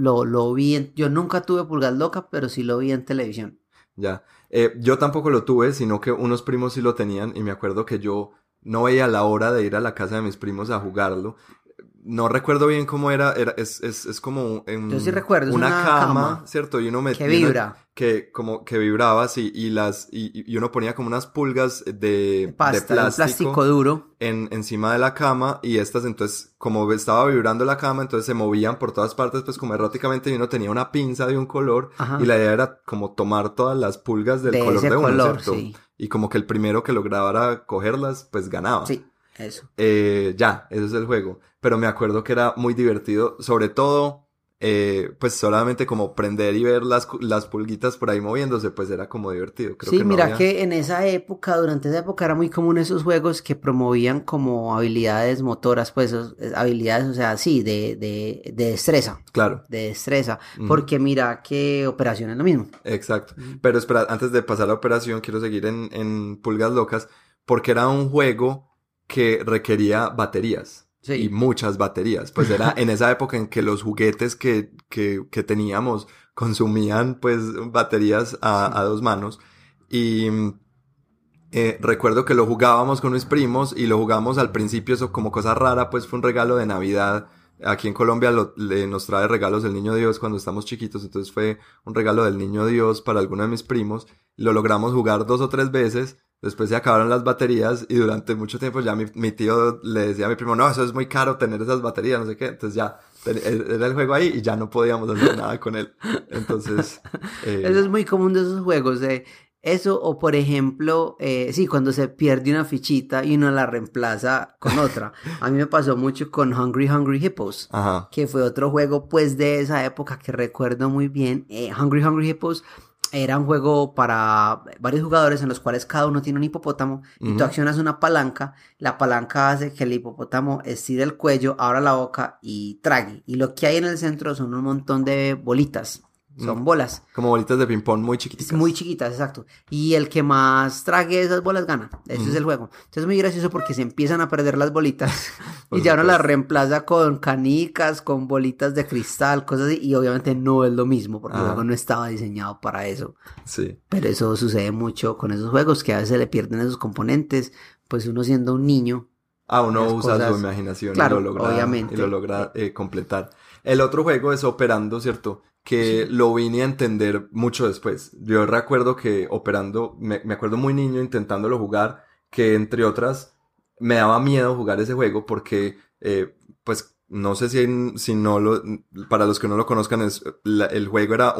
lo vi. Yo nunca tuve Pulgas Locas, pero sí lo vi en televisión. Ya. Yo tampoco lo tuve, sino que unos primos sí lo tenían y me acuerdo que yo no veía la hora de ir a la casa de mis primos a jugarlo. No recuerdo bien cómo era, es como yo sí recuerdo, una cama, ¿cierto? Y uno metía que vibra. Que vibraba, sí, y uno ponía como unas pulgas de plástico duro encima de la cama, y estas entonces, como estaba vibrando la cama, entonces se movían por todas partes, pues como eróticamente, y uno tenía una pinza de un color, y la idea era como tomar todas las pulgas del color de uno, ¿cierto? Sí. Y como que el primero que lograra cogerlas, pues ganaba. Sí. Eso. Eso es el juego. Pero me acuerdo que era muy divertido, sobre todo, pues solamente como prender y ver las pulguitas por ahí moviéndose, pues era como divertido. Creo sí, que mira que en esa época, durante esa época era muy común esos juegos que promovían como habilidades motoras, pues habilidades, o sea, sí, de destreza. Claro. De destreza, porque mira que operación es lo mismo. Exacto. Pero espera, antes de pasar a la operación, quiero seguir en Pulgas Locas, porque era un juego que requería baterías. Sí. Y muchas baterías. Pues era en esa época en que los juguetes que teníamos consumían pues baterías a dos manos. Y recuerdo que lo jugábamos con mis primos y lo jugamos al principio, eso como cosa rara, pues fue un regalo de Navidad. Aquí en Colombia nos trae regalos el Niño Dios cuando estamos chiquitos, entonces fue un regalo del Niño Dios para alguno de mis primos. Lo logramos jugar 2 o 3 veces. Después se acabaron las baterías y durante mucho tiempo ya mi tío le decía a mi primo, no, eso es muy caro tener esas baterías, no sé qué. Entonces ya era el juego ahí y ya no podíamos hacer nada con él. Entonces... Eso es muy común de esos juegos, eso, o por ejemplo, sí, cuando se pierde una fichita y uno la reemplaza con otra. A mí me pasó mucho con Hungry Hippos, Ajá. Que fue otro juego pues de esa época que recuerdo muy bien. Hungry Hippos era un juego para varios jugadores en los cuales cada uno tiene un hipopótamo y tú accionas una palanca, la palanca hace que el hipopótamo estire el cuello, abra la boca y trague. Y lo que hay en el centro son un montón de bolitas. Son bolas. Como bolitas de ping-pong muy chiquitas. Muy chiquitas, exacto. Y el que más trague esas bolas gana. Ese es el juego. Entonces es muy gracioso porque se empiezan a perder las bolitas y ya uno las reemplaza con canicas, con bolitas de cristal, cosas así. Y obviamente no es lo mismo porque el juego no estaba diseñado para eso. Sí. Pero eso sucede mucho con esos juegos que a veces le pierden esos componentes. Pues uno siendo un niño. Uno usa su imaginación, claro, y lo logra, obviamente. Y lo logra completar. El otro juego es Operando, ¿cierto? Que sí. Lo vine a entender mucho después. Yo recuerdo que Operando, me acuerdo muy niño intentándolo jugar, que entre otras me daba miedo jugar ese juego porque, pues, no sé si no para los que no lo conozcan, el juego era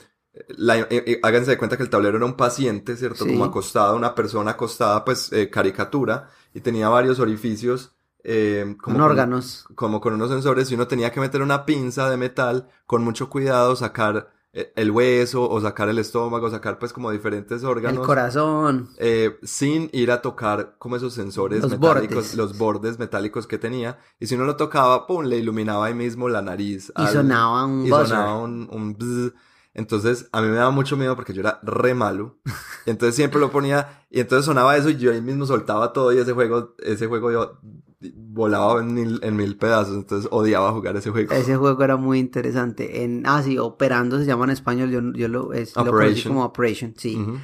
háganse de cuenta que el tablero era un paciente, ¿cierto? Sí. Como acostado, una persona acostada, pues, caricatura, y tenía varios orificios. Con órganos. Como con unos sensores, y uno tenía que meter una pinza de metal con mucho cuidado, sacar el hueso o sacar el estómago, sacar pues como diferentes órganos. El corazón. Sin ir a tocar como esos sensores los metálicos, bordes. los bordes metálicos que tenía. Y si uno lo tocaba, pum, le iluminaba ahí mismo la nariz. Y sonaba un buzzer. Sonaba un bzz. Entonces, a mí me daba mucho miedo porque yo era re malo. Y entonces siempre lo ponía, y entonces sonaba eso y yo ahí mismo soltaba todo y ese juego yo volaba en mil pedazos. Entonces odiaba jugar ese juego. Ese juego era muy interesante. Sí, Operando se llama en español, yo lo conocí como Operation, sí. Uh-huh.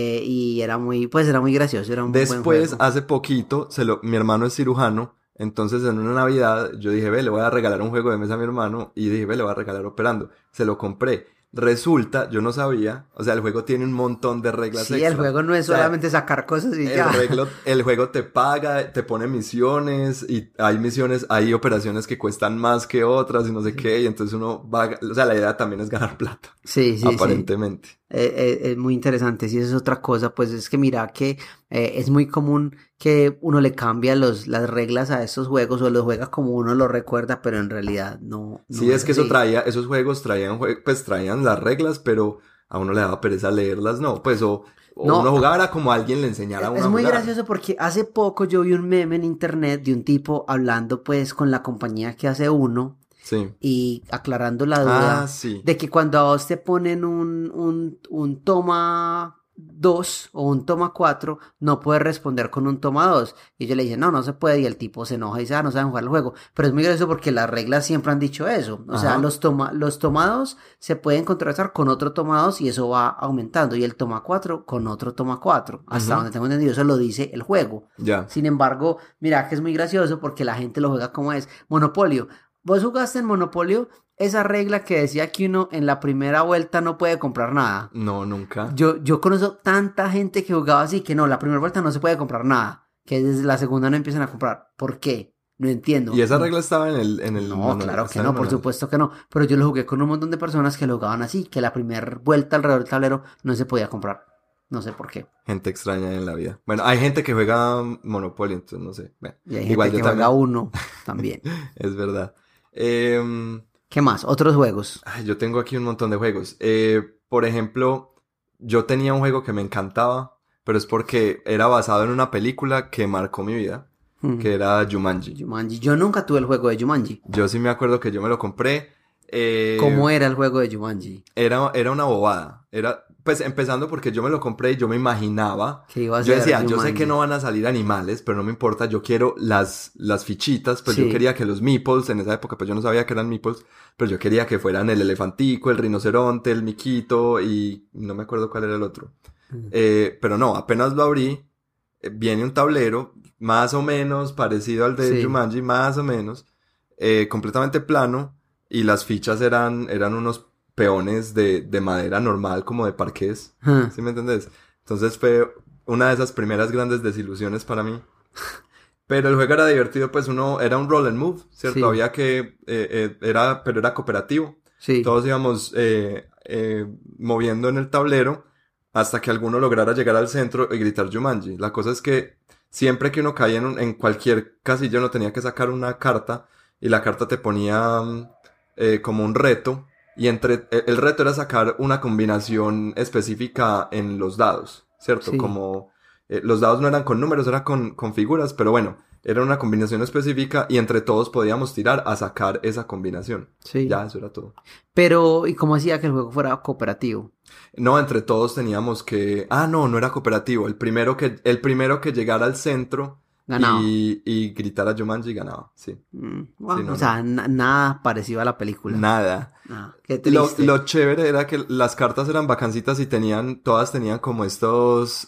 Y era muy gracioso, era un buen juego. Después, hace poquito, mi hermano es cirujano. Entonces, en una Navidad, yo dije, le voy a regalar un juego de mesa a mi hermano. Y dije, le voy a regalar Operando. Se lo compré. Resulta, yo no sabía, o sea, el juego tiene un montón de reglas extra. El juego no es solamente sacar cosas y ya. El juego te paga, te pone misiones, y hay operaciones que cuestan más que otras y no sé qué, y entonces uno va, o sea, la idea también es ganar plata. Sí, aparentemente. Sí. Es muy interesante, si eso es otra cosa, pues es que mira que es muy común que uno le cambia las reglas a estos juegos o los juega como uno lo recuerda, pero en realidad no sí, es que así. Esos juegos traían las reglas, pero a uno le daba pereza leerlas, ¿no? Pues uno jugaba era como alguien le enseñara a uno a jugar. Es muy gracioso porque hace poco yo vi un meme en internet de un tipo hablando pues con la compañía que hace uno. Sí. Y aclarando la duda de que cuando a vos te ponen un toma 2 o un toma 4, no puedes responder con un toma 2. Y yo le dije, no se puede. Y el tipo se enoja y dice, no saben jugar el juego. Pero es muy gracioso porque las reglas siempre han dicho eso. O sea, los toma 2 se pueden contrastar con otro toma 2 y eso va aumentando. Y el toma 4 con otro toma 4. Hasta donde tengo entendido, eso lo dice el juego. Ya. Sin embargo, mira que es muy gracioso porque la gente lo juega como es. Monopolio. ¿Vos jugaste en Monopolio esa regla que decía que uno en la primera vuelta no puede comprar nada? No, nunca. Yo conozco tanta gente que jugaba así que no, la primera vuelta no se puede comprar nada. Que desde la segunda no empiezan a comprar. ¿Por qué? No entiendo. ¿Y esa regla estaba en el No, claro que no, por supuesto que no. Pero yo lo jugué con un montón de personas que lo jugaban así, que la primera vuelta alrededor del tablero no se podía comprar. No sé por qué. Gente extraña en la vida. Bueno, hay gente que juega Monopoly, entonces no sé. Bueno, y hay gente que juega uno también. Es verdad. ¿Qué más? ¿Otros juegos? Yo tengo aquí un montón de juegos. Por ejemplo, yo tenía un juego que me encantaba, pero es porque era basado en una película que marcó mi vida, que era Jumanji. Yo nunca tuve el juego de Jumanji. Yo sí me acuerdo que yo me lo compré. ¿Cómo era el juego de Jumanji? Era una bobada. Pues empezando porque yo me lo compré y yo me imaginaba. Que iba a yo ser decía, Jumanji. Yo sé que no van a salir animales, pero no me importa, yo quiero las fichitas, pues sí. Yo quería que los meeples, en esa época pues yo no sabía que eran meeples, pero yo quería que fueran el elefantico, el rinoceronte, el miquito y no me acuerdo cuál era el otro. Pero no, apenas lo abrí, viene un tablero más o menos parecido al de Jumanji, más o menos, completamente plano y las fichas eran unos peones de madera normal, como de parqués. ¿Sí me entendés? Entonces fue una de esas primeras grandes desilusiones para mí. Pero el juego era divertido, pues era un roll and move, ¿cierto? Sí. Había que, pero era cooperativo. Sí. Todos íbamos moviendo en el tablero hasta que alguno lograra llegar al centro y gritar Jumanji. La cosa es que siempre que uno caía en cualquier casilla uno tenía que sacar una carta y la carta te ponía como un reto. Y el reto era sacar una combinación específica en los dados, ¿cierto? Sí. Como los dados no eran con números, eran con figuras, pero bueno, era una combinación específica y entre todos podíamos tirar a sacar esa combinación. Sí. Ya, eso era todo. Pero, ¿y cómo hacía que el juego fuera cooperativo? No, entre todos teníamos que... no era cooperativo. El primero que llegara al centro... Ganaba. Y gritar a Jumanji ganaba, sí. Wow, sí, o sea, nada parecido a la película. Nada. Qué triste. Lo chévere era que las cartas eran bacancitas y todas tenían como estos,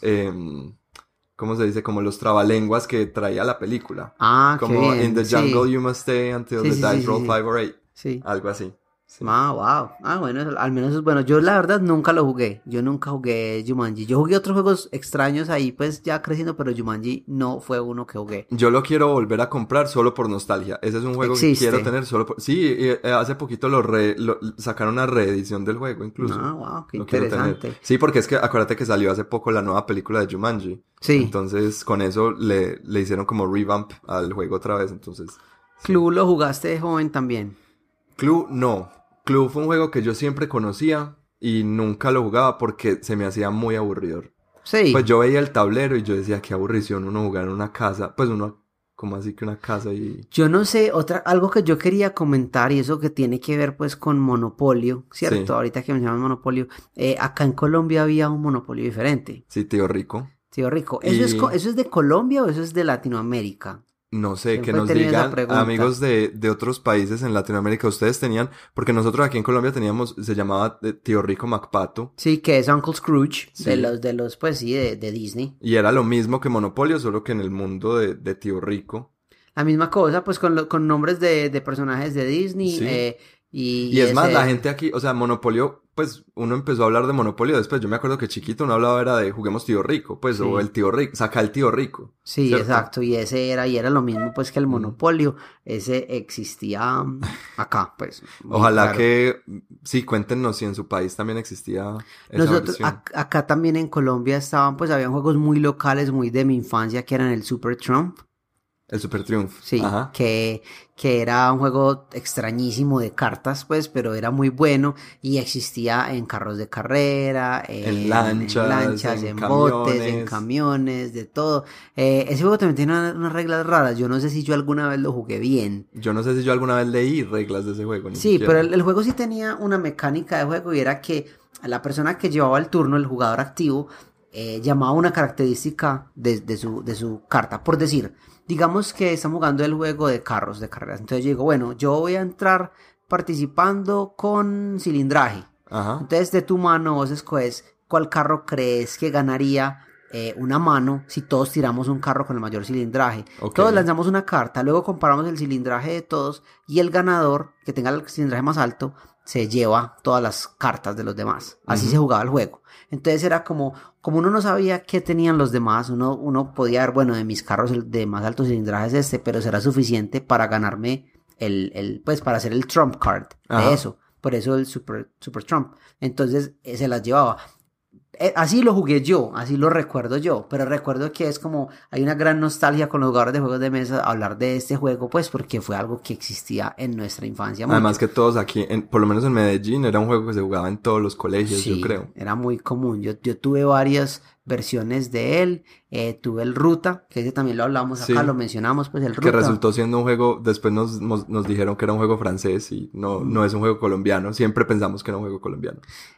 ¿cómo se dice? Como los trabalenguas que traía la película. Como qué bien. In the jungle you must stay until the dice roll 5 or 8. Sí. Algo así. Sí. Wow. Bueno, al menos es bueno. Yo la verdad nunca lo jugué. Yo nunca jugué Jumanji. Yo jugué otros juegos extraños ahí pues ya creciendo, pero Jumanji no fue uno que jugué. Yo lo quiero volver a comprar solo por nostalgia. Ese es un juego que quiero tener solo por... Sí, hace poquito sacaron una reedición del juego incluso. Wow, qué interesante. Sí, porque es que acuérdate que salió hace poco la nueva película de Jumanji. Sí. Entonces con eso le hicieron como revamp al juego otra vez, entonces... ¿Clue lo jugaste de joven también? Clue no. Clue fue un juego que yo siempre conocía y nunca lo jugaba porque se me hacía muy aburridor. Sí. Pues yo veía el tablero y yo decía, qué aburrición uno jugar en una casa. Pues uno, como así que una casa y... Yo no sé, algo que yo quería comentar y eso que tiene que ver pues con Monopolio, ¿cierto? Sí. Ahorita que mencionamos Monopolio, acá en Colombia había un Monopolio diferente. Sí, Tío Rico. Tío Rico, ¿eso es de Colombia o eso es de Latinoamérica? No sé, que Siempre he nos tenido esa digan pregunta. amigos de otros países en Latinoamérica, ustedes tenían, porque nosotros aquí en Colombia teníamos, se llamaba Tío Rico MacPato. Sí, que es Uncle Scrooge, Sí. pues sí, de Disney. Y era lo mismo que Monopolio, solo que en el mundo de Tío Rico. La misma cosa, pues con nombres de personajes de Disney. Sí. Y Y es más, ese- la gente aquí, o sea, Monopolio, pues uno empezó a hablar de Monopolio después. Yo me acuerdo que chiquito uno hablaba era de juguemos Tío Rico, pues, Sí. o el Tío Rico, saca el Tío Rico. Sí, ¿cierto? exacto, y era lo mismo pues que el Monopolio, ese existía acá, pues. Muy Ojalá claro. que, sí, cuéntenos si en su país también existía esa Nosotros, versión. acá también en Colombia estaban, pues habían juegos muy locales, muy de mi infancia, que eran el Super Trump. El Super Triumph. Sí, Ajá. que era un juego extrañísimo de cartas, pues, pero era muy bueno y existía en carros de carrera, En lanchas, en en botes, en camiones. camiones, de todo. Ese juego también tiene unas reglas raras. Yo no sé si yo alguna vez lo jugué bien. Yo no sé si yo alguna vez leí reglas de ese juego. Ni Sí, siquiera. pero el juego sí tenía una mecánica de juego y era que la persona que llevaba el turno, el jugador activo, llamaba una característica de su carta. Por decir, digamos que estamos jugando el juego de carros, de carreras. Entonces yo digo, bueno, yo voy a entrar participando con cilindraje. Ajá. Entonces de tu mano vos escoges cuál carro crees que ganaría una mano si todos tiramos un carro con el mayor cilindraje. Ok. Todos lanzamos una carta, luego comparamos el cilindraje de todos y el ganador, que tenga el cilindraje más alto, se lleva todas las cartas de los demás. Así se jugaba el juego. Entonces era como uno no sabía qué tenían los demás, uno podía ver, bueno, de mis carros el de más alto cilindraje es este, pero será suficiente para ganarme pues para hacer el trump card de Ajá. eso. Por eso el super trump. Entonces se las llevaba. Así lo jugué yo, así lo recuerdo yo, pero recuerdo que es como, hay una gran nostalgia con los jugadores de juegos de mesa hablar de este juego, pues porque fue algo que existía en nuestra infancia mucho. Además que todos aquí, por lo menos en Medellín, era un juego que se jugaba en todos los colegios, Sí, yo creo. era muy común. Yo tuve varias versiones de él, tuve el Ruta, que ese también lo hablamos acá, Sí. lo mencionamos, pues el Ruta. Que resultó siendo un juego, después nos dijeron que era un juego francés y no es un juego colombiano. Siempre pensamos que era un juego colombiano.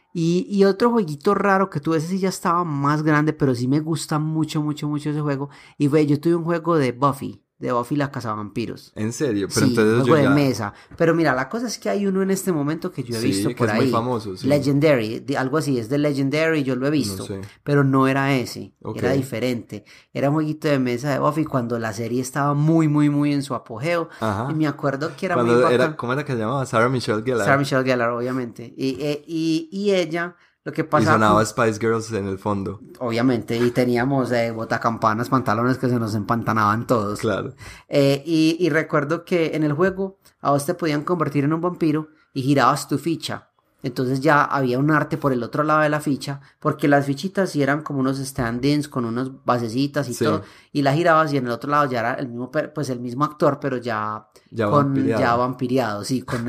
Y otro jueguito raro que tuve, ese sí ya estaba más grande, pero sí me gusta mucho, mucho, mucho ese juego. Y yo tuve un juego de Buffy la Cazavampiros. En serio, pero Sí, entonces un yo juego ya... de mesa. Pero mira, la cosa es que hay uno en este momento que yo he Sí, visto que por es ahí. muy famoso, sí. Legendary, algo así, es de Legendary, yo lo he visto. No sé. Pero no era ese, Ok. era diferente. Era un jueguito de mesa de Buffy cuando la serie estaba muy, muy, muy en su apogeo. Ajá. Y me acuerdo que era muy Cuando bacán. era, ¿cómo era que se llamaba? Sarah Michelle Gellar. Sarah Michelle Gellar, obviamente. Y ella, lo que Y pasaba... sonaba Spice Girls en el fondo. Obviamente, y teníamos botacampanas, pantalones que se nos empantanaban todos. Claro. Y recuerdo que en el juego a vos te podían convertir en un vampiro y girabas tu ficha. Entonces ya había un arte por el otro lado de la ficha, porque las fichitas sí eran como unos stand-ins con unos basecitas y Sí. todo, y la girabas y en el otro lado ya era el mismo, pues el mismo actor, pero ya vampiriado. vampiriado, sí, con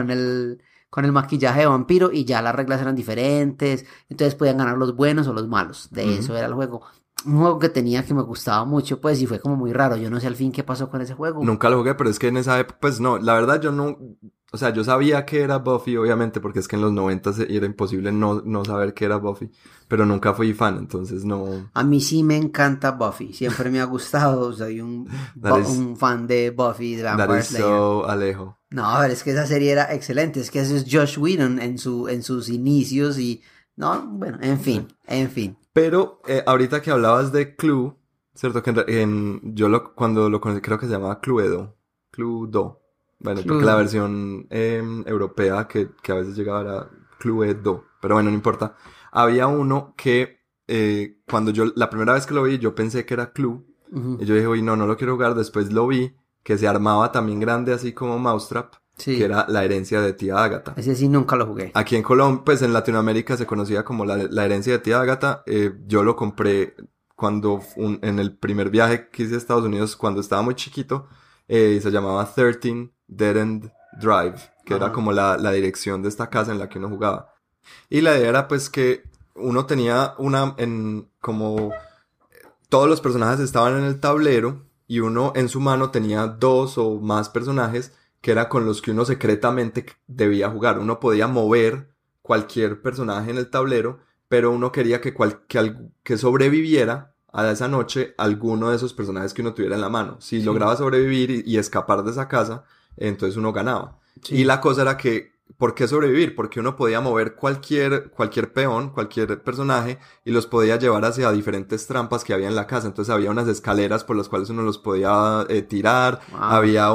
el maquillaje de vampiro y ya las reglas eran diferentes, entonces podían ganar los buenos o los malos, de eso era el juego. Un juego que tenía que me gustaba mucho, pues, y fue como muy raro, yo no sé al fin qué pasó con ese juego. Nunca lo jugué, pero es que en esa época, pues no, la verdad yo no, o sea, yo sabía que era Buffy, obviamente, porque es que en los 90 era imposible no saber que era Buffy, pero nunca fui fan, entonces no. A mí sí me encanta Buffy, siempre me ha gustado, soy un fan de Buffy, de That Vampire is Slayer. so Alejo. No, pero es que esa serie era excelente, es que eso es Josh Whedon en sus inicios y, no, bueno, en fin. Pero ahorita que hablabas de Clue, ¿cierto? Que cuando lo conocí creo que se llamaba Cluedo. Bueno, Cluedo. porque la versión europea que a veces llegaba era Cluedo. Pero bueno, no importa. Había uno que cuando la primera vez que lo vi yo pensé que era Clue. Uh-huh. Y yo dije, uy, no lo quiero jugar. Después lo vi, que se armaba también grande así como Mousetrap. Sí. Que era La herencia de tía Ágata. Ese sí nunca lo jugué. Aquí en Colombia, pues en Latinoamérica se conocía como la herencia de tía Ágata. Yo lo compré cuando en el primer viaje que hice a Estados Unidos cuando estaba muy chiquito. Se llamaba 13 Dead End Drive, que era como la dirección de esta casa en la que uno jugaba. Y la idea era pues que uno tenía como todos los personajes estaban en el tablero y uno en su mano tenía 2 o más personajes que era con los que uno secretamente debía jugar. Uno podía mover cualquier personaje en el tablero, pero uno quería que sobreviviera a esa noche alguno de esos personajes que uno tuviera en la mano. Si lograba sobrevivir y escapar de esa casa, entonces uno ganaba. Sí. Y la cosa era que, ¿por qué sobrevivir? Porque uno podía mover cualquier peón, cualquier personaje, y los podía llevar hacia diferentes trampas que había en la casa. Entonces había unas escaleras por las cuales uno los podía tirar, había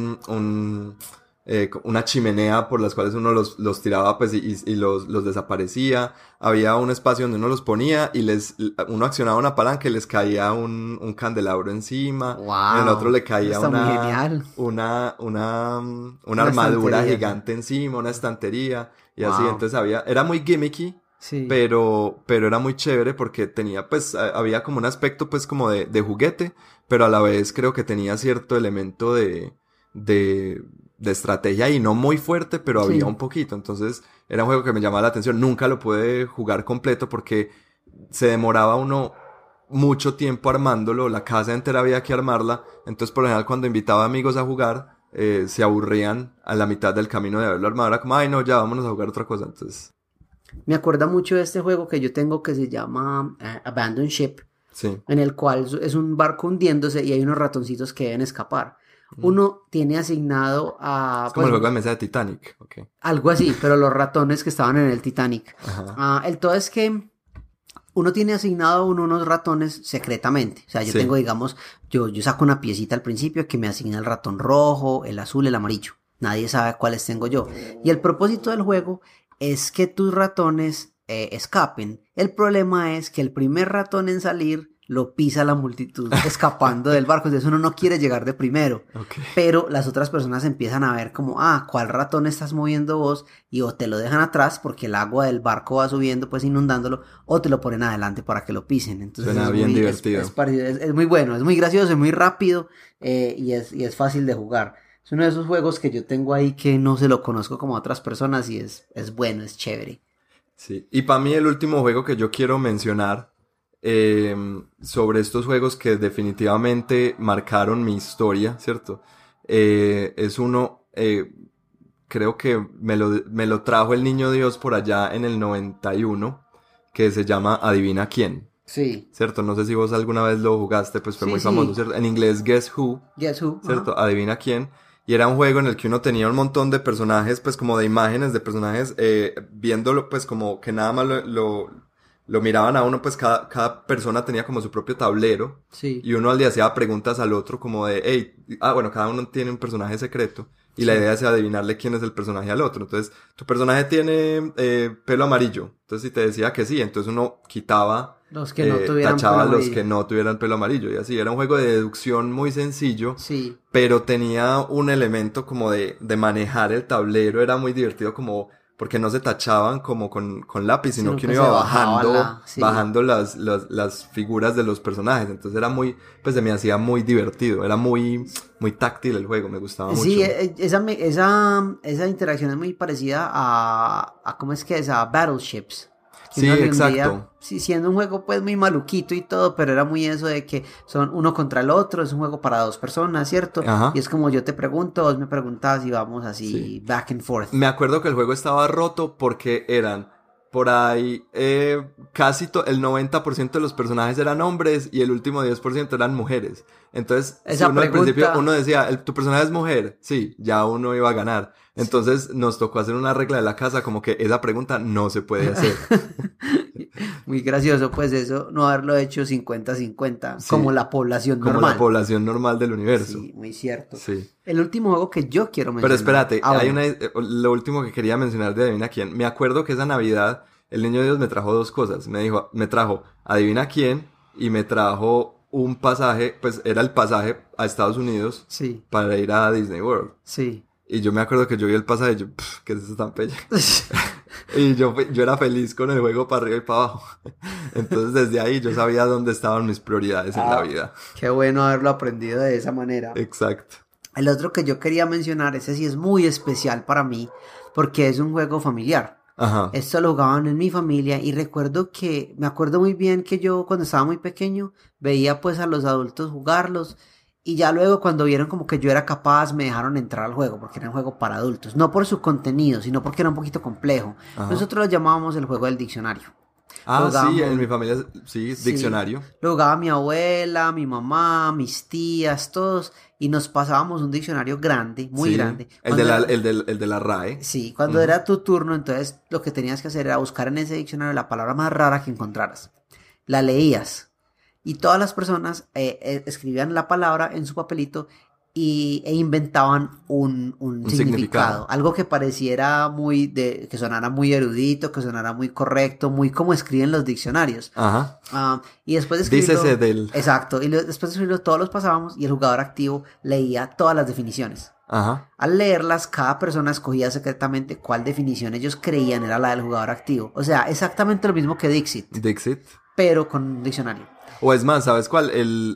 una chimenea por las cuales uno los tiraba pues y los desaparecía, había un espacio donde uno los ponía y uno accionaba una palanca y les caía un candelabro encima, en el otro le caía una armadura gigante encima, una estantería y así, entonces era muy gimmicky. Sí. Pero era muy chévere porque tenía pues había como un aspecto pues como de juguete, pero a la vez creo que tenía cierto elemento de estrategia y no muy fuerte, pero había un poquito. Entonces era un juego que me llamaba la atención. Nunca lo pude jugar completo porque se demoraba uno mucho tiempo armándolo, la casa entera había que armarla. Entonces por lo general cuando invitaba amigos a jugar se aburrían a la mitad del camino de haberlo armado. Era como, ay no, ya vámonos a jugar otra cosa. Entonces me acuerda mucho de este juego que yo tengo que se llama Abandoned Ship, en el cual es un barco hundiéndose y hay unos ratoncitos que deben escapar. Uno tiene asignado a... Es como el juego de mesa de Titanic. Okay. Algo así, pero los ratones que estaban en el Titanic. El todo es que uno tiene asignado unos ratones secretamente. O sea, yo tengo, digamos, yo saco una piecita al principio que me asigna el ratón rojo, el azul, el amarillo. Nadie sabe cuáles tengo yo. Y el propósito del juego es que tus ratones escapen. El problema es que el primer ratón en salir lo pisa la multitud escapando del barco, entonces uno no quiere llegar de primero, pero las otras personas empiezan a ver como, ¿cuál ratón estás moviendo vos? Y o te lo dejan atrás porque el agua del barco va subiendo pues inundándolo, o te lo ponen adelante para que lo pisen. Entonces suena bien divertido. Es muy bueno, es muy gracioso, es muy rápido y es fácil de jugar. Es uno de esos juegos que yo tengo ahí que no se lo conozco como a otras personas y es bueno, es chévere. Sí, y para mí el último juego que yo quiero mencionar sobre estos juegos que definitivamente marcaron mi historia, ¿cierto? Es uno, creo que me lo trajo el Niño Dios por allá en el 91, que se llama Adivina Quién. Sí. ¿Cierto? No sé si vos alguna vez lo jugaste, pues fue muy famoso, ¿cierto? En inglés, Guess Who. Guess Who. ¿Cierto? Adivina Quién. Y era un juego en el que uno tenía un montón de personajes, pues como de imágenes de personajes, viéndolo pues como que nada más lo miraban a uno, pues cada persona tenía como su propio tablero. Sí. Y uno le hacía preguntas al otro como de, bueno, cada uno tiene un personaje secreto. Y la idea es adivinarle quién es el personaje al otro. Entonces, tu personaje tiene pelo amarillo. Entonces, si te decía que sí, entonces uno quitaba, los que no tuvieran tachaba pelo los que no tuvieran pelo amarillo. Y así, era un juego de deducción muy sencillo. Sí. Pero tenía un elemento como de manejar el tablero. Era muy divertido como... porque no se tachaban como con lápiz, sino que uno iba bajando las figuras de los personajes. Entonces era pues se me hacía muy divertido, era muy táctil el juego, me gustaba mucho. Sí, esa interacción es muy parecida a ¿cómo es que es? A Battleships. Sí, exacto. Sí, siendo un juego pues muy maluquito y todo, pero era muy eso de que son uno contra el otro, es un juego para 2 personas, ¿cierto? Ajá. Y es como yo te pregunto, vos me preguntas y vamos así back and forth. Me acuerdo que el juego estaba roto porque eran por ahí casi el 90% de los personajes eran hombres y el último 10% eran mujeres. Entonces, si uno al principio uno decía, ¿tu personaje es mujer? Sí, ya uno iba a ganar. Entonces nos tocó hacer una regla de la casa como que esa pregunta no se puede hacer. Muy gracioso, pues eso, no haberlo hecho 50-50, como la población normal. Como la población normal del universo. Sí, muy cierto. Sí. El último juego que yo quiero mencionar. Pero espérate, lo último que quería mencionar de Adivina Quién. Me acuerdo que esa Navidad el Niño Dios me trajo 2 cosas. Me trajo Adivina Quién y me trajo un pasaje, pues era el pasaje a Estados Unidos para ir a Disney World. Sí. Y yo me acuerdo que yo vi el pasaje y yo, ¿qué es eso tan pelle? Y yo era feliz con el juego para arriba y para abajo. Entonces desde ahí yo sabía dónde estaban mis prioridades en la vida. Qué bueno haberlo aprendido de esa manera. Exacto. El otro que yo quería mencionar, ese sí es muy especial para mí, porque es un juego familiar. Ajá. Esto lo jugaban en mi familia y me acuerdo muy bien que yo cuando estaba muy pequeño veía pues a los adultos jugarlos y ya luego cuando vieron como que yo era capaz me dejaron entrar al juego porque era un juego para adultos, no por su contenido, sino porque era un poquito complejo. Ajá. Nosotros lo llamábamos el juego del diccionario. Ah, sí, Jugábamos, en mi familia, sí, sí, diccionario. lo jugaba mi abuela, mi mamá, mis tías, todos, y nos pasábamos un diccionario grande, muy Sí, grande. el de la RAE. Sí, cuando Ujú. era tu turno, entonces lo que tenías que hacer era buscar en ese diccionario la palabra más rara que encontraras. La leías y todas las personas escribían la palabra en su papelito e inventaban un Un significado. significado. Algo que pareciera que sonara muy erudito, que sonara muy correcto, muy como escriben los diccionarios. Ajá. Y después de Dícese escribirlo, del... exacto, después de escribirlo todos los pasábamos y el jugador activo leía todas las definiciones. Ajá. Al leerlas, cada persona escogía secretamente cuál definición ellos creían era la del jugador activo. O sea, exactamente lo mismo que Dixit, Dixit. pero con un diccionario. O es más, ¿sabes cuál?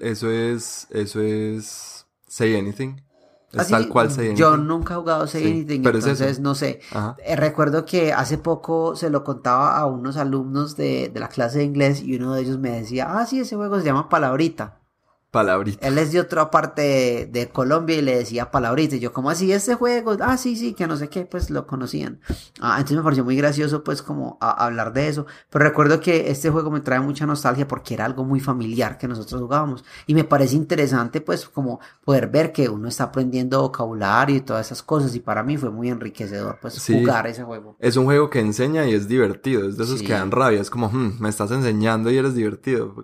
Eso es Say Anything. Es tal Así, cual Say yo Anything. nunca he jugado Say Sí, Anything, pero es entonces eso. no sé. Ajá. Recuerdo que hace poco se lo contaba a unos alumnos de la clase de inglés y uno de ellos me decía, ah, sí, ese juego se llama Palabrita. Palabrita. Él es de otra parte de Colombia y le decía palabritas. Y yo, ¿cómo así este juego? Ah, sí, sí, que no sé qué, pues lo conocían. Entonces me pareció muy gracioso, pues, como hablar de eso. Pero recuerdo que este juego me trae mucha nostalgia porque era algo muy familiar que nosotros jugábamos. Y me parece interesante, pues, como poder ver que uno está aprendiendo vocabulario y todas esas cosas. Y para mí fue muy enriquecedor, pues, Sí. jugar ese juego. Es un juego que enseña y es divertido. Es de esos Sí. que dan rabia. Es como, me estás enseñando y eres divertido.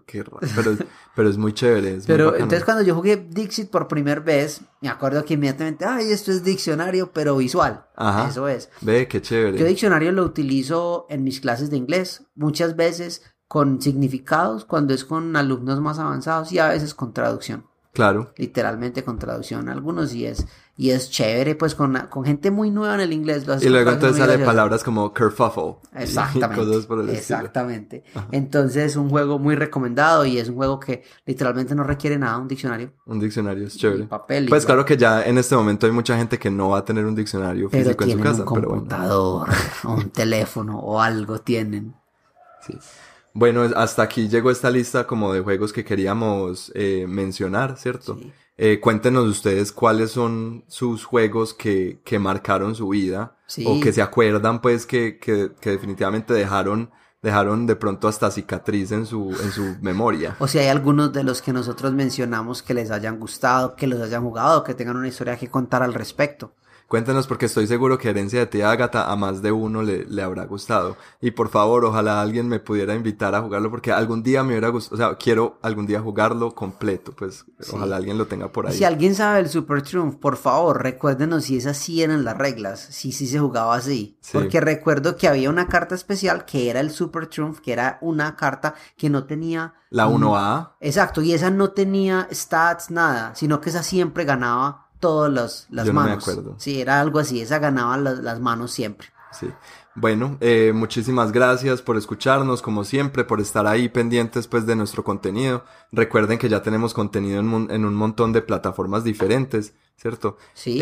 Pero es muy chévere. Es muy Pero bacano. entonces cuando yo jugué Dixit por primera vez, me acuerdo que inmediatamente, ay, esto es diccionario, pero visual. Ajá. Eso es. Ve, qué chévere. Yo diccionario lo utilizo en mis clases de inglés, muchas veces con significados, cuando es con alumnos más avanzados y a veces con traducción. Claro. Literalmente con traducción algunos y es chévere pues con gente muy nueva en el inglés. Y luego entonces sale palabras como kerfuffle. Exactamente. Y cosas por el Exactamente. estilo. Entonces es un juego muy recomendado y es un juego que literalmente no requiere nada, un diccionario. Un diccionario es chévere. Y papel y pues ya. claro que ya en este momento hay mucha gente que no va a tener un diccionario Pero físico en su tienen casa. un Pero bueno. computador o un teléfono o algo tienen. Sí. Bueno, hasta aquí llegó esta lista como de juegos que queríamos mencionar, ¿cierto? Sí. Cuéntenos ustedes cuáles son sus juegos que marcaron su vida Sí. o que se acuerdan pues que definitivamente dejaron de pronto hasta cicatriz en su memoria. O si hay algunos de los que nosotros mencionamos que les hayan gustado, que los hayan jugado, que tengan una historia que contar al respecto. Cuéntenos porque estoy seguro que Herencia de Tía Ágata a más de uno le habrá gustado. Y por favor, ojalá alguien me pudiera invitar a jugarlo porque algún día me hubiera gustado, o sea, quiero algún día jugarlo completo, pues Sí. ojalá alguien lo tenga por ahí. Si alguien sabe el Super Triumph, por favor, recuérdenos si esas sí eran las reglas, si sí se jugaba así. Sí. Porque recuerdo que había una carta especial que era el Super Triumph, que era una carta que no tenía... La 1A. Exacto, y esa no tenía stats, nada, sino que esa siempre ganaba todas las Yo no me manos. acuerdo. Sí, era algo así, esa ganaba las manos siempre. Sí. Bueno, muchísimas gracias por escucharnos, como siempre, por estar ahí pendientes pues de nuestro contenido. Recuerden que ya tenemos contenido en un montón de plataformas diferentes, ¿cierto? Sí.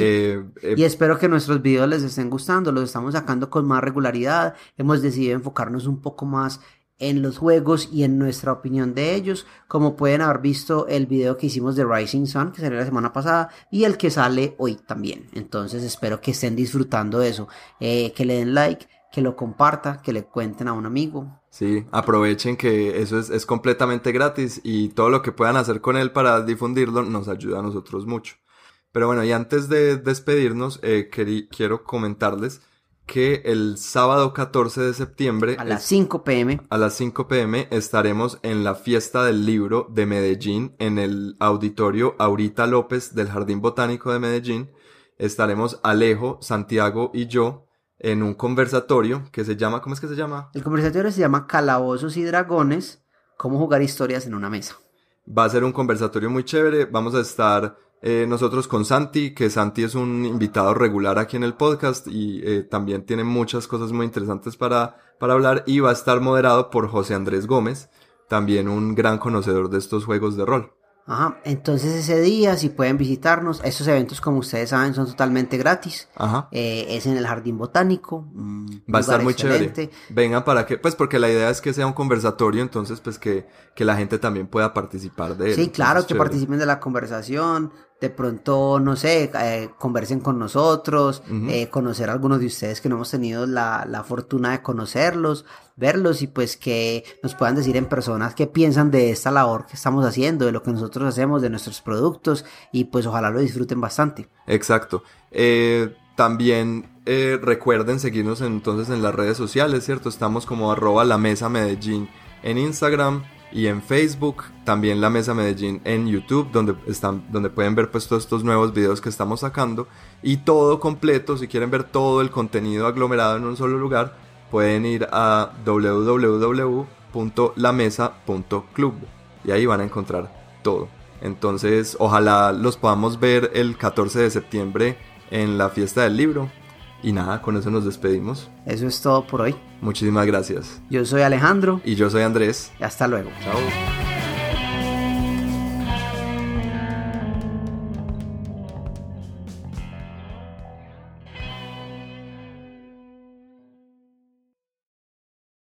Y espero que nuestros videos les estén gustando, los estamos sacando con más regularidad. Hemos decidido enfocarnos un poco más en los juegos y en nuestra opinión de ellos, como pueden haber visto el video que hicimos de Rising Sun, que salió la semana pasada, y el que sale hoy también. Entonces espero que estén disfrutando de eso, que le den like, que lo compartan, que le cuenten a un amigo. Sí, aprovechen que eso es completamente gratis y todo lo que puedan hacer con él para difundirlo nos ayuda a nosotros mucho. Pero bueno, y antes de despedirnos, quiero comentarles que el sábado 14 de septiembre A las 5 p.m. a las 5 p.m. estaremos en la Fiesta del Libro de Medellín en el auditorio Aurita López del Jardín Botánico de Medellín. Estaremos Alejo, Santiago y yo en un conversatorio que se llama, ¿cómo es que se llama? El conversatorio se llama Calabozos y Dragones, cómo jugar historias en una mesa. Va a ser un conversatorio muy chévere, vamos a estar nosotros con Santi, que Santi es un invitado regular aquí en el podcast y también tiene muchas cosas muy interesantes para hablar, y va a estar moderado por José Andrés Gómez, también un gran conocedor de estos juegos de rol. Ajá, entonces ese día si pueden visitarnos, estos eventos como ustedes saben son totalmente gratis. Ajá. Es en el Jardín Botánico. Va a estar muy excelente. chévere. Vengan para que, pues porque la idea es que sea un conversatorio, entonces pues que la gente también pueda participar de él. Sí, claro, entonces, que chévere. participen de la conversación, de pronto, no sé, conversen con nosotros, conocer a algunos de ustedes que no hemos tenido la fortuna de conocerlos, verlos y pues que nos puedan decir en personas qué piensan de esta labor que estamos haciendo, de lo que nosotros hacemos, de nuestros productos y pues ojalá lo disfruten bastante. Exacto. También recuerden seguirnos entonces en las redes sociales, ¿cierto? Estamos como @lamesamedellín en Instagram y en Facebook, también La Mesa Medellín en YouTube, donde pueden ver pues todos estos nuevos videos que estamos sacando y todo completo. Si quieren ver todo el contenido aglomerado en un solo lugar, pueden ir a www.lamesa.club y ahí van a encontrar todo. Entonces, ojalá los podamos ver el 14 de septiembre en la fiesta del libro. Y nada, con eso nos despedimos. Eso es todo por hoy. Muchísimas gracias. Yo soy Alejandro. Y yo soy Andrés. Y hasta luego. Chao.